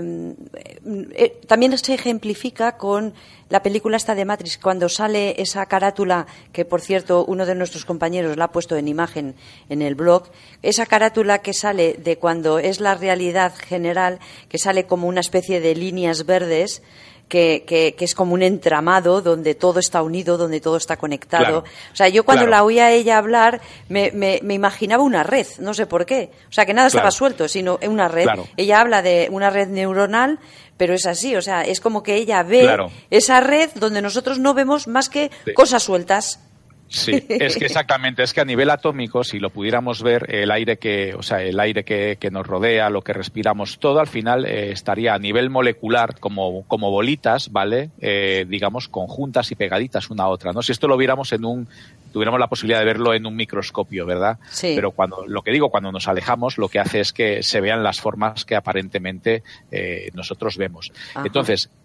eh, también se ejemplifica con la película esta de Matrix, cuando sale esa carátula que, por cierto, uno de nuestros compañeros la ha puesto en imagen en el blog, esa carátula que sale de cuando es la realidad general, que sale como una especie de líneas verdes. Que, que, que es como un entramado donde todo está unido, donde todo está conectado. Claro, o sea, yo cuando claro. la oía a ella hablar me, me, me imaginaba una red, no sé por qué. O sea, que nada claro. estaba suelto, sino una red. Claro. Ella habla de una red neuronal, pero es así, o sea, es como que ella ve claro. esa red donde nosotros no vemos más que sí. cosas sueltas. Sí, es que exactamente, es que a nivel atómico, si lo pudiéramos ver, el aire que, o sea, el aire que, que nos rodea, lo que respiramos, todo al final eh, estaría a nivel molecular como, como bolitas, ¿vale? Eh, digamos, conjuntas y pegaditas una a otra, ¿no? Si esto lo viéramos en un, tuviéramos la posibilidad de verlo en un microscopio, ¿verdad? Sí. Pero cuando, lo que digo, cuando nos alejamos, lo que hace es que se vean las formas que aparentemente eh, nosotros vemos. Ajá. Entonces,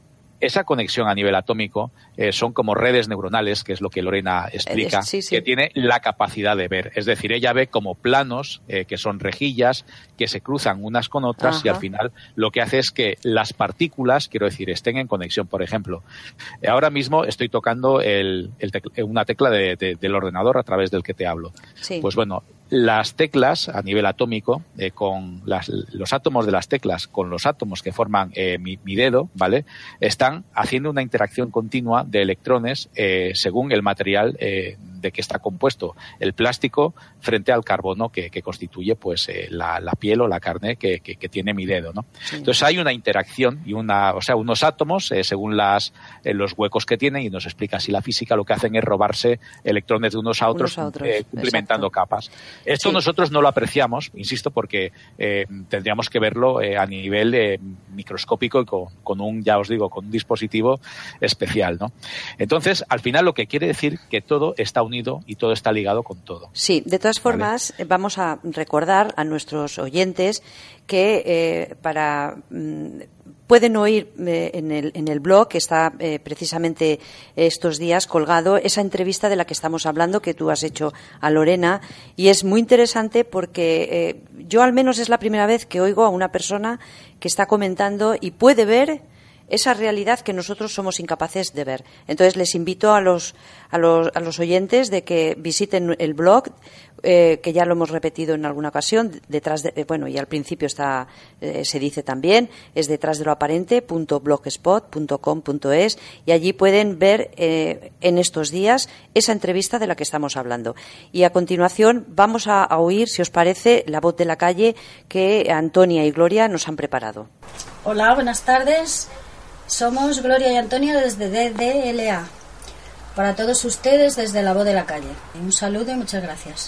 esa conexión a nivel atómico eh, son como redes neuronales, que es lo que Lorena explica, sí, sí. que tiene la capacidad de ver. Es decir, ella ve como planos, eh, que son rejillas, que se cruzan unas con otras. Ajá. Y al final lo que hace es que las partículas, quiero decir, estén en conexión. Por ejemplo, ahora mismo estoy tocando el, el tecla, una tecla de, de, del ordenador a través del que te hablo. Sí. Pues bueno, las teclas a nivel atómico, eh, con las, los átomos de las teclas con los átomos que forman eh, mi, mi dedo, ¿vale? Están haciendo una interacción continua de electrones eh, según el material eh, de que está compuesto el plástico frente al carbono que, que constituye pues eh, la, la piel o la carne que, que, que tiene mi dedo, ¿no? Sí. Entonces hay una interacción y una, o sea, unos átomos eh, según las eh, los huecos que tienen, y nos explica así la física, lo que hacen es robarse electrones de unos a otros, unos a otros eh, cumplimentando exacto. capas. Esto sí. nosotros no lo apreciamos, insisto, porque eh, tendríamos que verlo eh, a nivel eh, microscópico y con, con un, ya os digo, con un dispositivo especial, ¿no? Entonces, al final lo que quiere decir que todo está unido y todo está ligado con todo. Sí, de todas formas, ¿vale? Vamos a recordar a nuestros oyentes que eh, para mm, pueden oír eh, en, el, en el blog, que está eh, precisamente estos días colgado, esa entrevista de la que estamos hablando, que tú has hecho a Lorena, y es muy interesante porque eh, yo al menos es la primera vez que oigo a una persona que está comentando y puede ver esa realidad que nosotros somos incapaces de ver. Entonces les invito a los a los, a los oyentes de que visiten el blog, eh, que ya lo hemos repetido en alguna ocasión, detrás de, eh, bueno, y al principio está eh, se dice también, es detrás de lo aparente punto blogspot punto com punto es, y allí pueden ver eh, en estos días esa entrevista de la que estamos hablando. Y a continuación vamos a, a oír, si os parece, la voz de la calle que Antonia y Gloria nos han preparado. Hola, buenas tardes. Somos Gloria y Antonio desde D D L A. Para todos ustedes desde la voz de la calle. Un saludo y muchas gracias.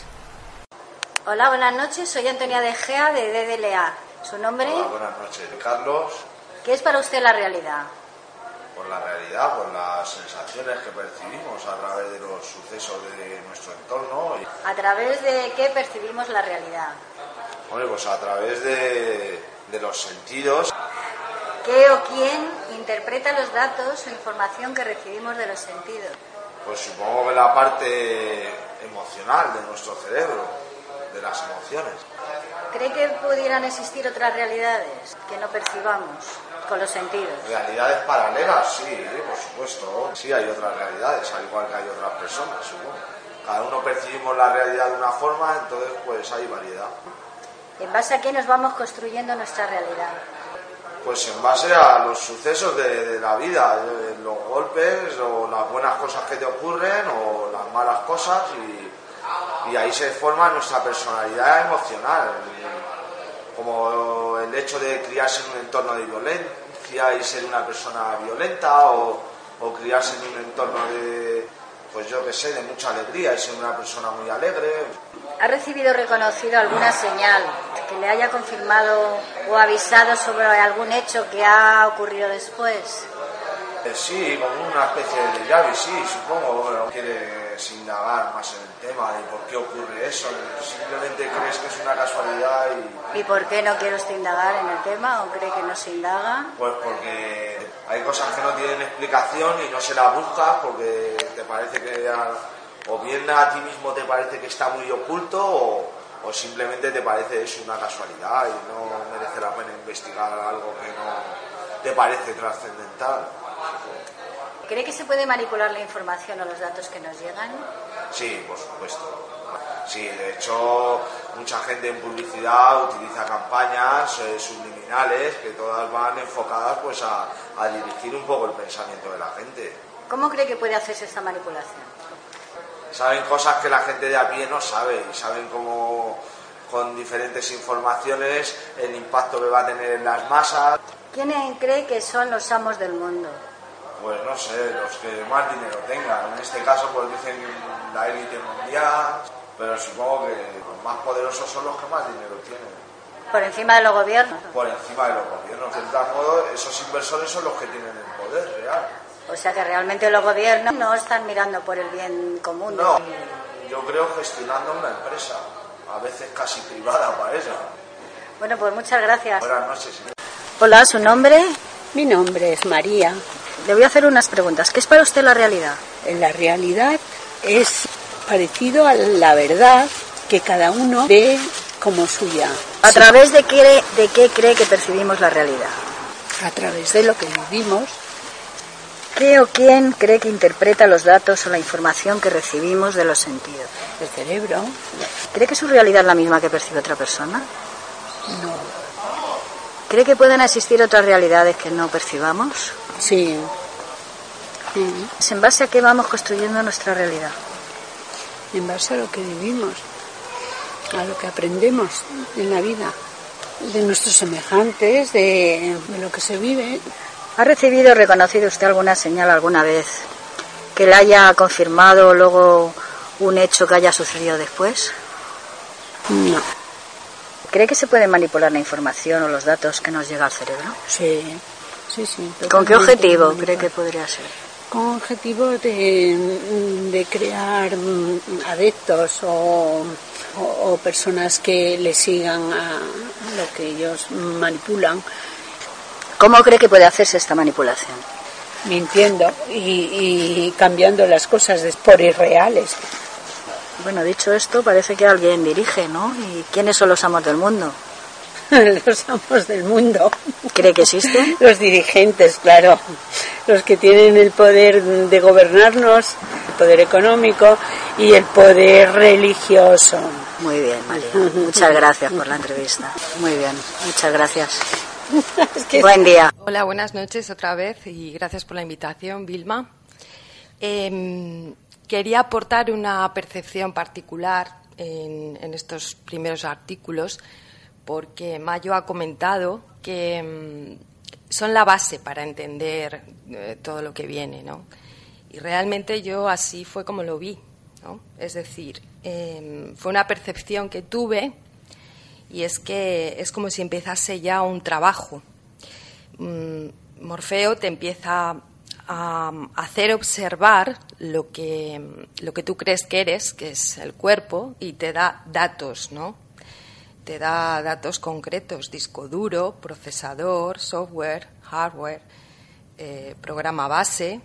Hola, buenas noches. Soy Antonia de Gea de D D L A. ¿Su nombre? Hola, buenas noches. Carlos. ¿Qué es para usted la realidad? Pues la realidad, pues las sensaciones que percibimos a través de los sucesos de nuestro entorno. ¿A través de qué percibimos la realidad? Bueno, pues a través de, de los sentidos. ¿Qué o quién interpreta los datos o información que recibimos de los sentidos? Pues supongo que la parte emocional de nuestro cerebro, de las emociones. ¿Cree que pudieran existir otras realidades que no percibamos con los sentidos? Realidades paralelas, sí, por supuesto. Sí, hay otras realidades, al igual que hay otras personas, supongo. Cada uno percibimos la realidad de una forma, entonces pues hay variedad. ¿En base a qué nos vamos construyendo nuestra realidad? Pues en base a los sucesos de, de la vida, de los golpes o las buenas cosas que te ocurren o las malas cosas, y, y ahí se forma nuestra personalidad emocional, como el hecho de criarse en un entorno de violencia y ser una persona violenta, o, o criarse en un entorno de, pues yo qué sé, de mucha alegría y ser una persona muy alegre. ¿Ha recibido o reconocido alguna señal que le haya confirmado o avisado sobre algún hecho que ha ocurrido después? Eh, sí, como una especie de déjà vu, sí, supongo. Bueno, quieres indagar más en el tema y por qué ocurre eso. Simplemente crees que es una casualidad y... ¿Y por qué no quiere usted indagar en el tema o cree que no se indaga? Pues porque hay cosas que no tienen explicación y no se las buscas porque te parece que... Ya... o bien a ti mismo te parece que está muy oculto o, o simplemente te parece eso una casualidad y no merece la pena investigar algo que no te parece trascendental. ¿Cree que se puede manipular la información o los datos que nos llegan? Sí, por supuesto. Sí, de hecho, mucha gente en publicidad utiliza campañas eh, subliminales que todas van enfocadas pues a, a dirigir un poco el pensamiento de la gente. ¿Cómo cree que puede hacerse esta manipulación? Saben cosas que la gente de a pie no sabe y saben cómo con diferentes informaciones el impacto que va a tener en las masas. ¿Quién cree que son los amos del mundo? Pues no sé, los que más dinero tengan. En este caso pues dicen la élite mundial, pero supongo que los más poderosos son los que más dinero tienen. ¿Por encima de los gobiernos? Por encima de los gobiernos. De tal modo, esos inversores son los que tienen el poder real. O sea que realmente los gobiernos no están mirando por el bien común. No, yo creo gestionando una empresa, a veces casi privada para eso. Bueno, pues muchas gracias. Buenas noches, señor. Hola, ¿su nombre? Mi nombre es María. le voy a hacer unas preguntas. ¿Qué es para usted la realidad? La realidad es parecido a la verdad que cada uno ve como suya. ¿A través de qué, de qué cree que percibimos la realidad? A través de lo que vivimos. ¿Qué o quién cree que interpreta los datos o la información que recibimos de los sentidos? El cerebro. ¿Cree que su realidad es la misma que percibe otra persona? No. ¿Cree que pueden existir otras realidades que no percibamos? Sí. ¿Es en base a qué vamos construyendo nuestra realidad? En base a lo que vivimos, a lo que aprendemos en la vida, de nuestros semejantes, de, de lo que se vive. ¿Ha recibido o reconocido usted alguna señal alguna vez que le haya confirmado luego un hecho que haya sucedido después? No. ¿Cree que se puede manipular la información o los datos que nos llega al cerebro? Sí, sí, sí. ¿Con qué objetivo cree que podría ser? Con objetivo de, de crear adeptos o, o, o personas que le sigan a lo que ellos manipulan. ¿Cómo cree que puede hacerse esta manipulación? Mintiendo y, y cambiando las cosas por irreales. Bueno, dicho esto, parece que alguien dirige, ¿no? ¿Y quiénes son los amos del mundo? Los amos del mundo. ¿Cree que existen? Los dirigentes, claro. Los que tienen el poder de gobernarnos, el poder económico y el poder religioso. Muy bien, María. Muchas gracias por la entrevista. Muy bien, muchas gracias. Es que buen día. Hola, buenas noches otra vez y gracias por la invitación, Vilma. Eh, quería aportar una percepción particular en, en estos primeros artículos porque Mayo ha comentado que mmm, son la base para entender eh, todo lo que viene, ¿no? Y realmente yo así fue como lo vi, ¿no? Es decir, eh, fue una percepción que tuve. Y es que es como si empezase ya un trabajo. Morfeo te empieza a hacer observar lo que, lo que tú crees que eres, que es el cuerpo, y te da datos, ¿no? Te da datos concretos, disco duro, procesador, software, hardware, eh, programa base.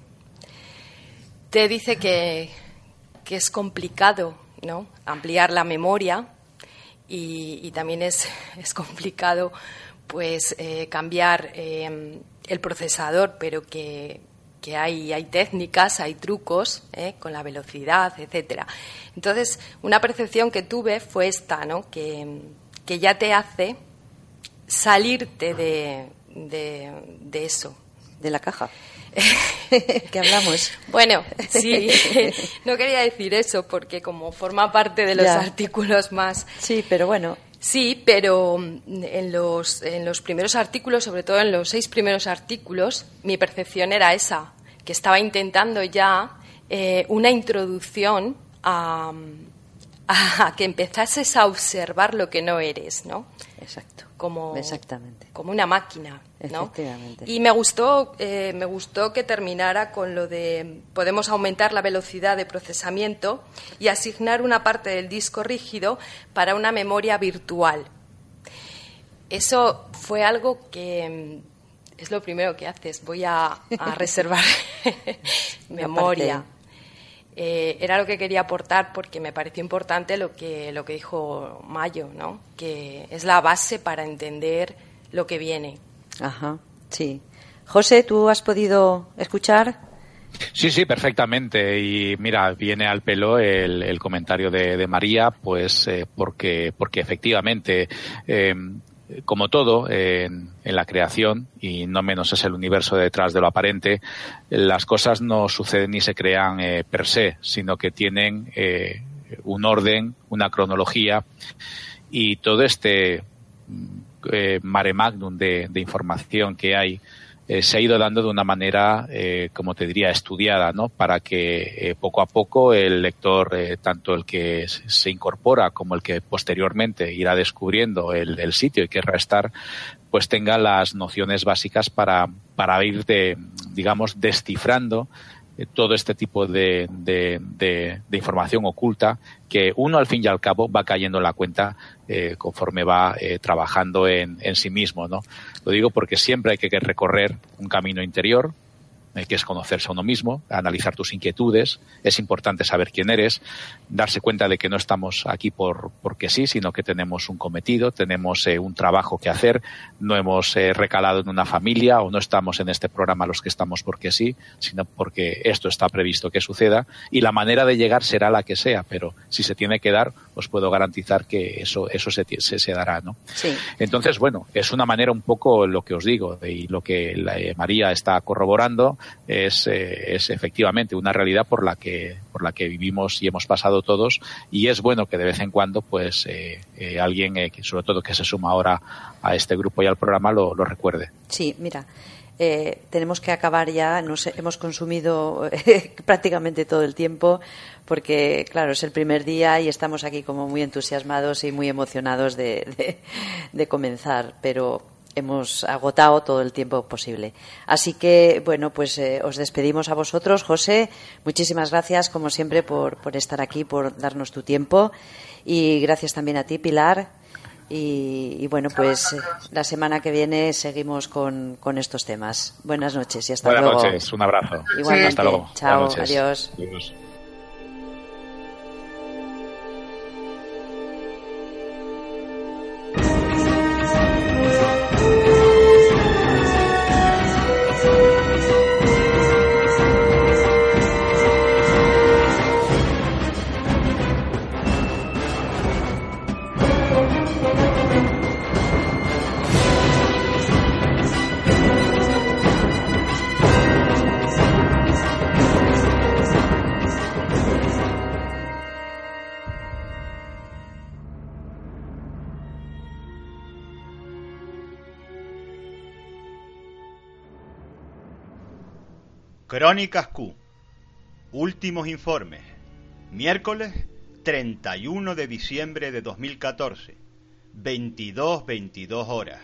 Te dice que, que es complicado, ¿no?, ampliar la memoria. Y, y también es, es complicado pues eh, cambiar eh, el procesador, pero que, que hay, hay técnicas, hay trucos eh, con la velocidad, etcétera. Entonces, una percepción que tuve fue esta, ¿no?, que, que ya te hace salirte de, de, de eso. De la caja. ¿Qué hablamos? Bueno, sí, no quería decir eso porque como forma parte de los ya. artículos más... Sí, pero bueno. Sí, pero en los, en los primeros artículos, sobre todo en los seis primeros artículos, mi percepción era esa, que estaba intentando ya eh, una introducción a, a que empezases a observar lo que no eres, ¿no? Exacto. Como, Exactamente. Como una máquina, ¿no? Efectivamente. Y me gustó, eh, me gustó que terminara con lo de podemos aumentar la velocidad de procesamiento y asignar una parte del disco rígido para una memoria virtual. Eso fue algo que es lo primero que haces. Voy a, a reservar memoria. Eh, era lo que quería aportar porque me pareció importante lo que lo que dijo Mayo, ¿no?, que es la base para entender lo que viene. Ajá, sí. José, ¿tú has podido escuchar? Sí, sí, perfectamente. Y mira, viene al pelo el, el comentario de, de María, pues eh, porque porque efectivamente, eh, como todo en, en la creación, y no menos es el universo detrás de lo aparente, las cosas no suceden ni se crean eh, per se, sino que tienen eh, un orden, una cronología, y todo este eh, mare magnum de, de información que hay eh, se ha ido dando de una manera, eh, como te diría, estudiada, ¿no?, para que eh, poco a poco el lector, eh, tanto el que se incorpora como el que posteriormente irá descubriendo el, el sitio y querrá estar, pues tenga las nociones básicas para, para ir, de, digamos, descifrando eh, todo este tipo de, de, de, de información oculta que uno, al fin y al cabo, va cayendo en la cuenta eh, conforme va eh, trabajando en, en sí mismo, ¿no? Lo digo porque siempre hay que recorrer un camino interior eh, que es conocerse a uno mismo, analizar tus inquietudes. Es importante saber quién eres, darse cuenta de que no estamos aquí por porque sí, sino que tenemos un cometido, tenemos eh, un trabajo que hacer, no hemos eh, recalado en una familia o no estamos en este programa los que estamos porque sí, sino porque esto está previsto que suceda, y la manera de llegar será la que sea, pero si se tiene que dar, os puedo garantizar que eso eso se, se, se dará, ¿no? Sí. Entonces, bueno, es una manera un poco lo que os digo, y lo que la, eh, María está corroborando es, eh, es efectivamente una realidad por la que por la que vivimos y hemos pasado todos, y es bueno que de vez en cuando pues eh, eh, alguien, eh, que sobre todo que se suma ahora a este grupo y al programa, lo, lo recuerde. Sí, mira, eh, tenemos que acabar ya, nos hemos consumido eh, prácticamente todo el tiempo, porque claro, es el primer día y estamos aquí como muy entusiasmados y muy emocionados de, de, de comenzar, pero hemos agotado todo el tiempo posible. Así que, bueno, pues eh, os despedimos a vosotros. José, muchísimas gracias, como siempre, por, por estar aquí, por darnos tu tiempo. Y gracias también a ti, Pilar. Y, y bueno, pues eh, la semana que viene seguimos con, con estos temas. Buenas noches y hasta Buenas luego. Buenas noches, un abrazo. Igualmente. Hasta luego. Chao, adiós. Adiós. Crónicas Q. Últimos informes. Miércoles treinta y uno de diciembre de dos mil catorce. veintidós veintidós horas.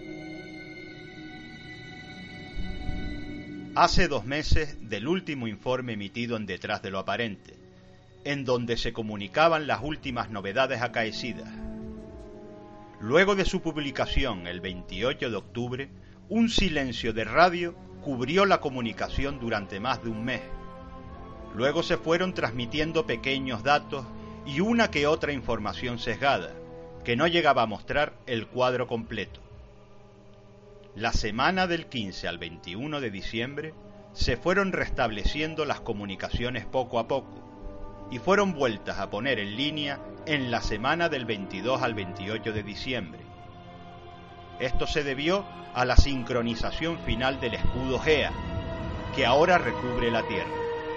Hace dos meses del último informe emitido en Detrás de lo Aparente, en donde se comunicaban las últimas novedades acaecidas. Luego de su publicación el veintiocho de octubre, un silencio de radio cubrió la comunicación durante más de un mes. Luego se fueron transmitiendo pequeños datos y una que otra información sesgada, que no llegaba a mostrar el cuadro completo. La semana del quince al veintiuno de diciembre se fueron restableciendo las comunicaciones poco a poco y fueron vueltas a poner en línea en la semana del veintidós al veintiocho de diciembre. Esto se debió a la sincronización final del escudo Gea, que ahora recubre la Tierra.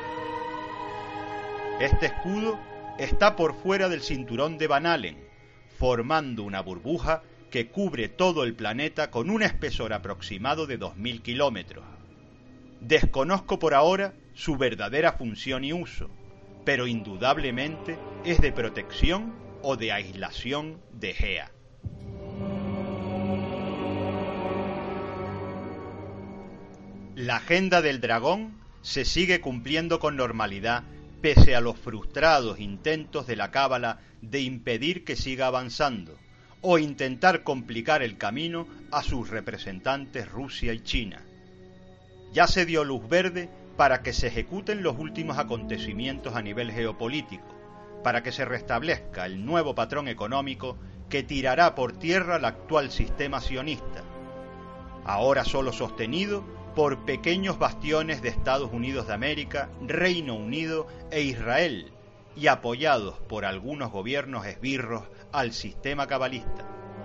Este escudo está por fuera del cinturón de Van Allen, formando una burbuja que cubre todo el planeta con un espesor aproximado de dos mil kilómetros. Desconozco por ahora su verdadera función y uso, pero indudablemente es de protección o de aislación de Gea. La agenda del dragón se sigue cumpliendo con normalidad pese a los frustrados intentos de la Cábala de impedir que siga avanzando o intentar complicar el camino a sus representantes Rusia y China. Ya se dio luz verde para que se ejecuten los últimos acontecimientos a nivel geopolítico, para que se restablezca el nuevo patrón económico que tirará por tierra el actual sistema sionista, ahora solo sostenido por pequeños bastiones de Estados Unidos de América, Reino Unido e Israel, y apoyados por algunos gobiernos esbirros al sistema cabalista.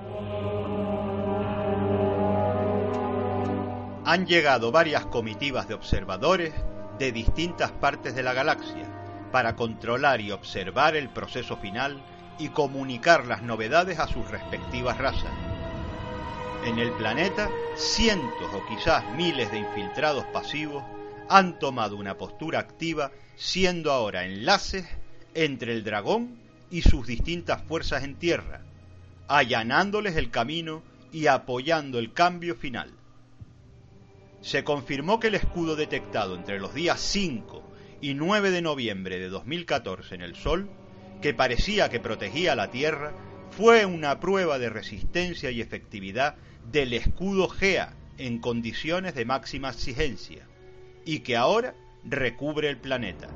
Han llegado varias comitivas de observadores de distintas partes de la galaxia para controlar y observar el proceso final y comunicar las novedades a sus respectivas razas. En el planeta, cientos o quizás miles de infiltrados pasivos han tomado una postura activa, siendo ahora enlaces entre el dragón y sus distintas fuerzas en tierra, allanándoles el camino y apoyando el cambio final. Se confirmó que el escudo detectado entre los días cinco y nueve de noviembre de dos mil catorce en el Sol, que parecía que protegía a la Tierra, fue una prueba de resistencia y efectividad del escudo Gea en condiciones de máxima exigencia, y que ahora recubre el planeta.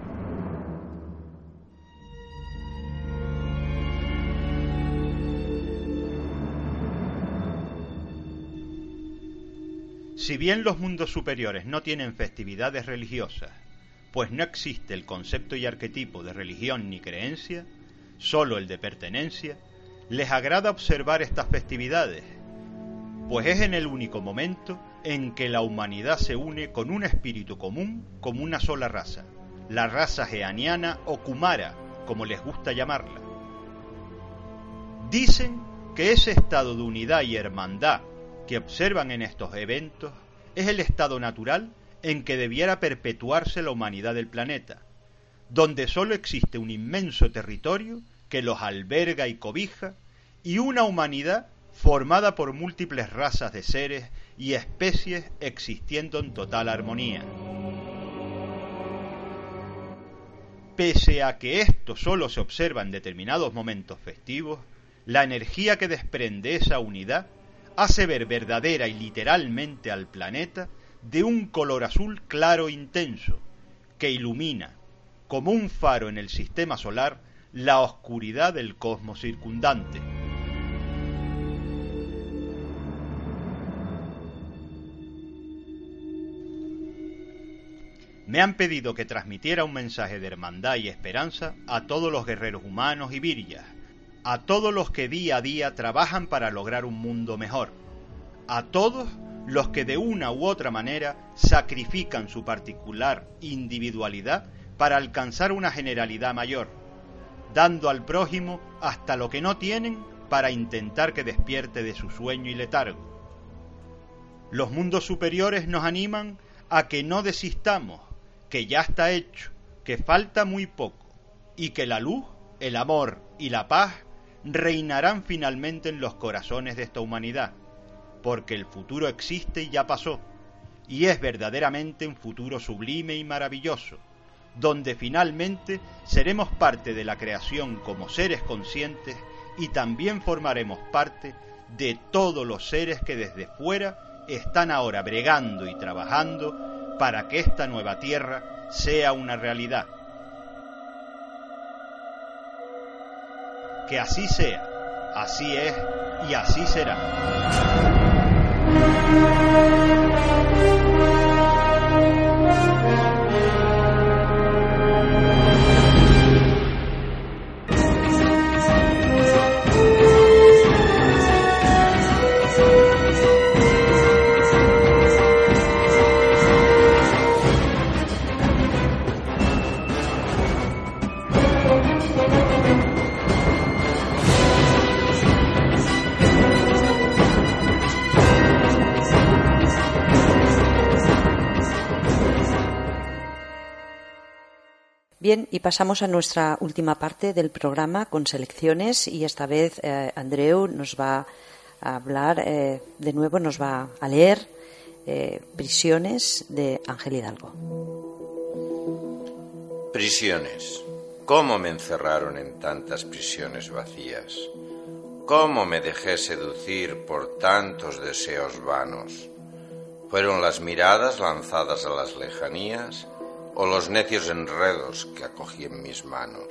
Si bien los mundos superiores no tienen festividades religiosas, pues no existe el concepto y arquetipo de religión ni creencia, solo el de pertenencia, les agrada observar estas festividades, pues es en el único momento en que la humanidad se une con un espíritu común como una sola raza, la raza geaniana o Kumara, como les gusta llamarla. Dicen que ese estado de unidad y hermandad que observan en estos eventos es el estado natural en que debiera perpetuarse la humanidad del planeta, donde solo existe un inmenso territorio que los alberga y cobija, y una humanidad formada por múltiples razas de seres y especies existiendo en total armonía. Pese a que esto solo se observa en determinados momentos festivos, la energía que desprende esa unidad hace ver verdadera y literalmente al planeta de un color azul claro e intenso, que ilumina, como un faro en el sistema solar, la oscuridad del cosmos circundante. Me han pedido que transmitiera un mensaje de hermandad y esperanza a todos los guerreros humanos y virillas, a todos los que día a día trabajan para lograr un mundo mejor, a todos los que de una u otra manera sacrifican su particular individualidad para alcanzar una generalidad mayor, dando al prójimo hasta lo que no tienen para intentar que despierte de su sueño y letargo. Los mundos superiores nos animan a que no desistamos, que ya está hecho, que falta muy poco, y que la luz, el amor y la paz reinarán finalmente en los corazones de esta humanidad, porque el futuro existe y ya pasó, y es verdaderamente un futuro sublime y maravilloso, donde finalmente seremos parte de la creación como seres conscientes y también formaremos parte de todos los seres que desde fuera están ahora bregando y trabajando para que esta nueva tierra sea una realidad. Que así sea, así es y así será. Bien, y pasamos a nuestra última parte del programa con selecciones y esta vez eh, Andreu nos va a hablar, eh, de nuevo nos va a leer eh, Prisiones de Ángel Hidalgo. Prisiones. ¿Cómo me encerraron en tantas prisiones vacías? ¿Cómo me dejé seducir por tantos deseos vanos? ¿Fueron las miradas lanzadas a las lejanías o los necios enredos que acogí en mis manos?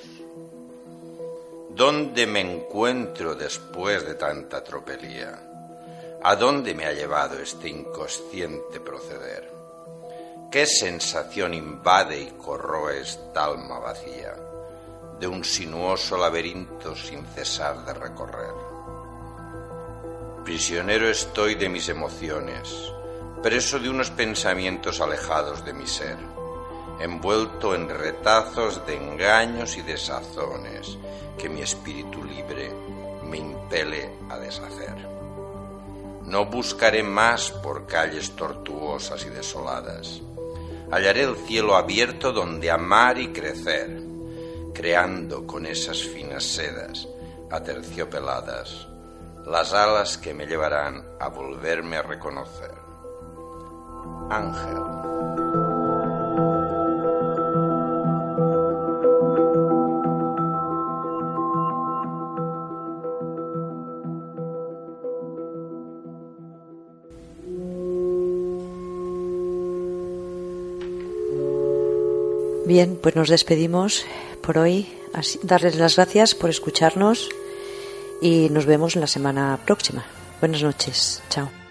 ¿Dónde me encuentro después de tanta tropelía? ¿A dónde me ha llevado este inconsciente proceder? ¿Qué sensación invade y corroe esta alma vacía de un sinuoso laberinto sin cesar de recorrer? Prisionero estoy de mis emociones, preso de unos pensamientos alejados de mi ser, envuelto en retazos de engaños y desazones que mi espíritu libre me impele a deshacer. No buscaré más por calles tortuosas y desoladas. Hallaré el cielo abierto donde amar y crecer, creando con esas finas sedas aterciopeladas las alas que me llevarán a volverme a reconocer. Ángel. Bien, pues nos despedimos por hoy. Así, darles las gracias por escucharnos y nos vemos la semana próxima. Buenas noches. Chao.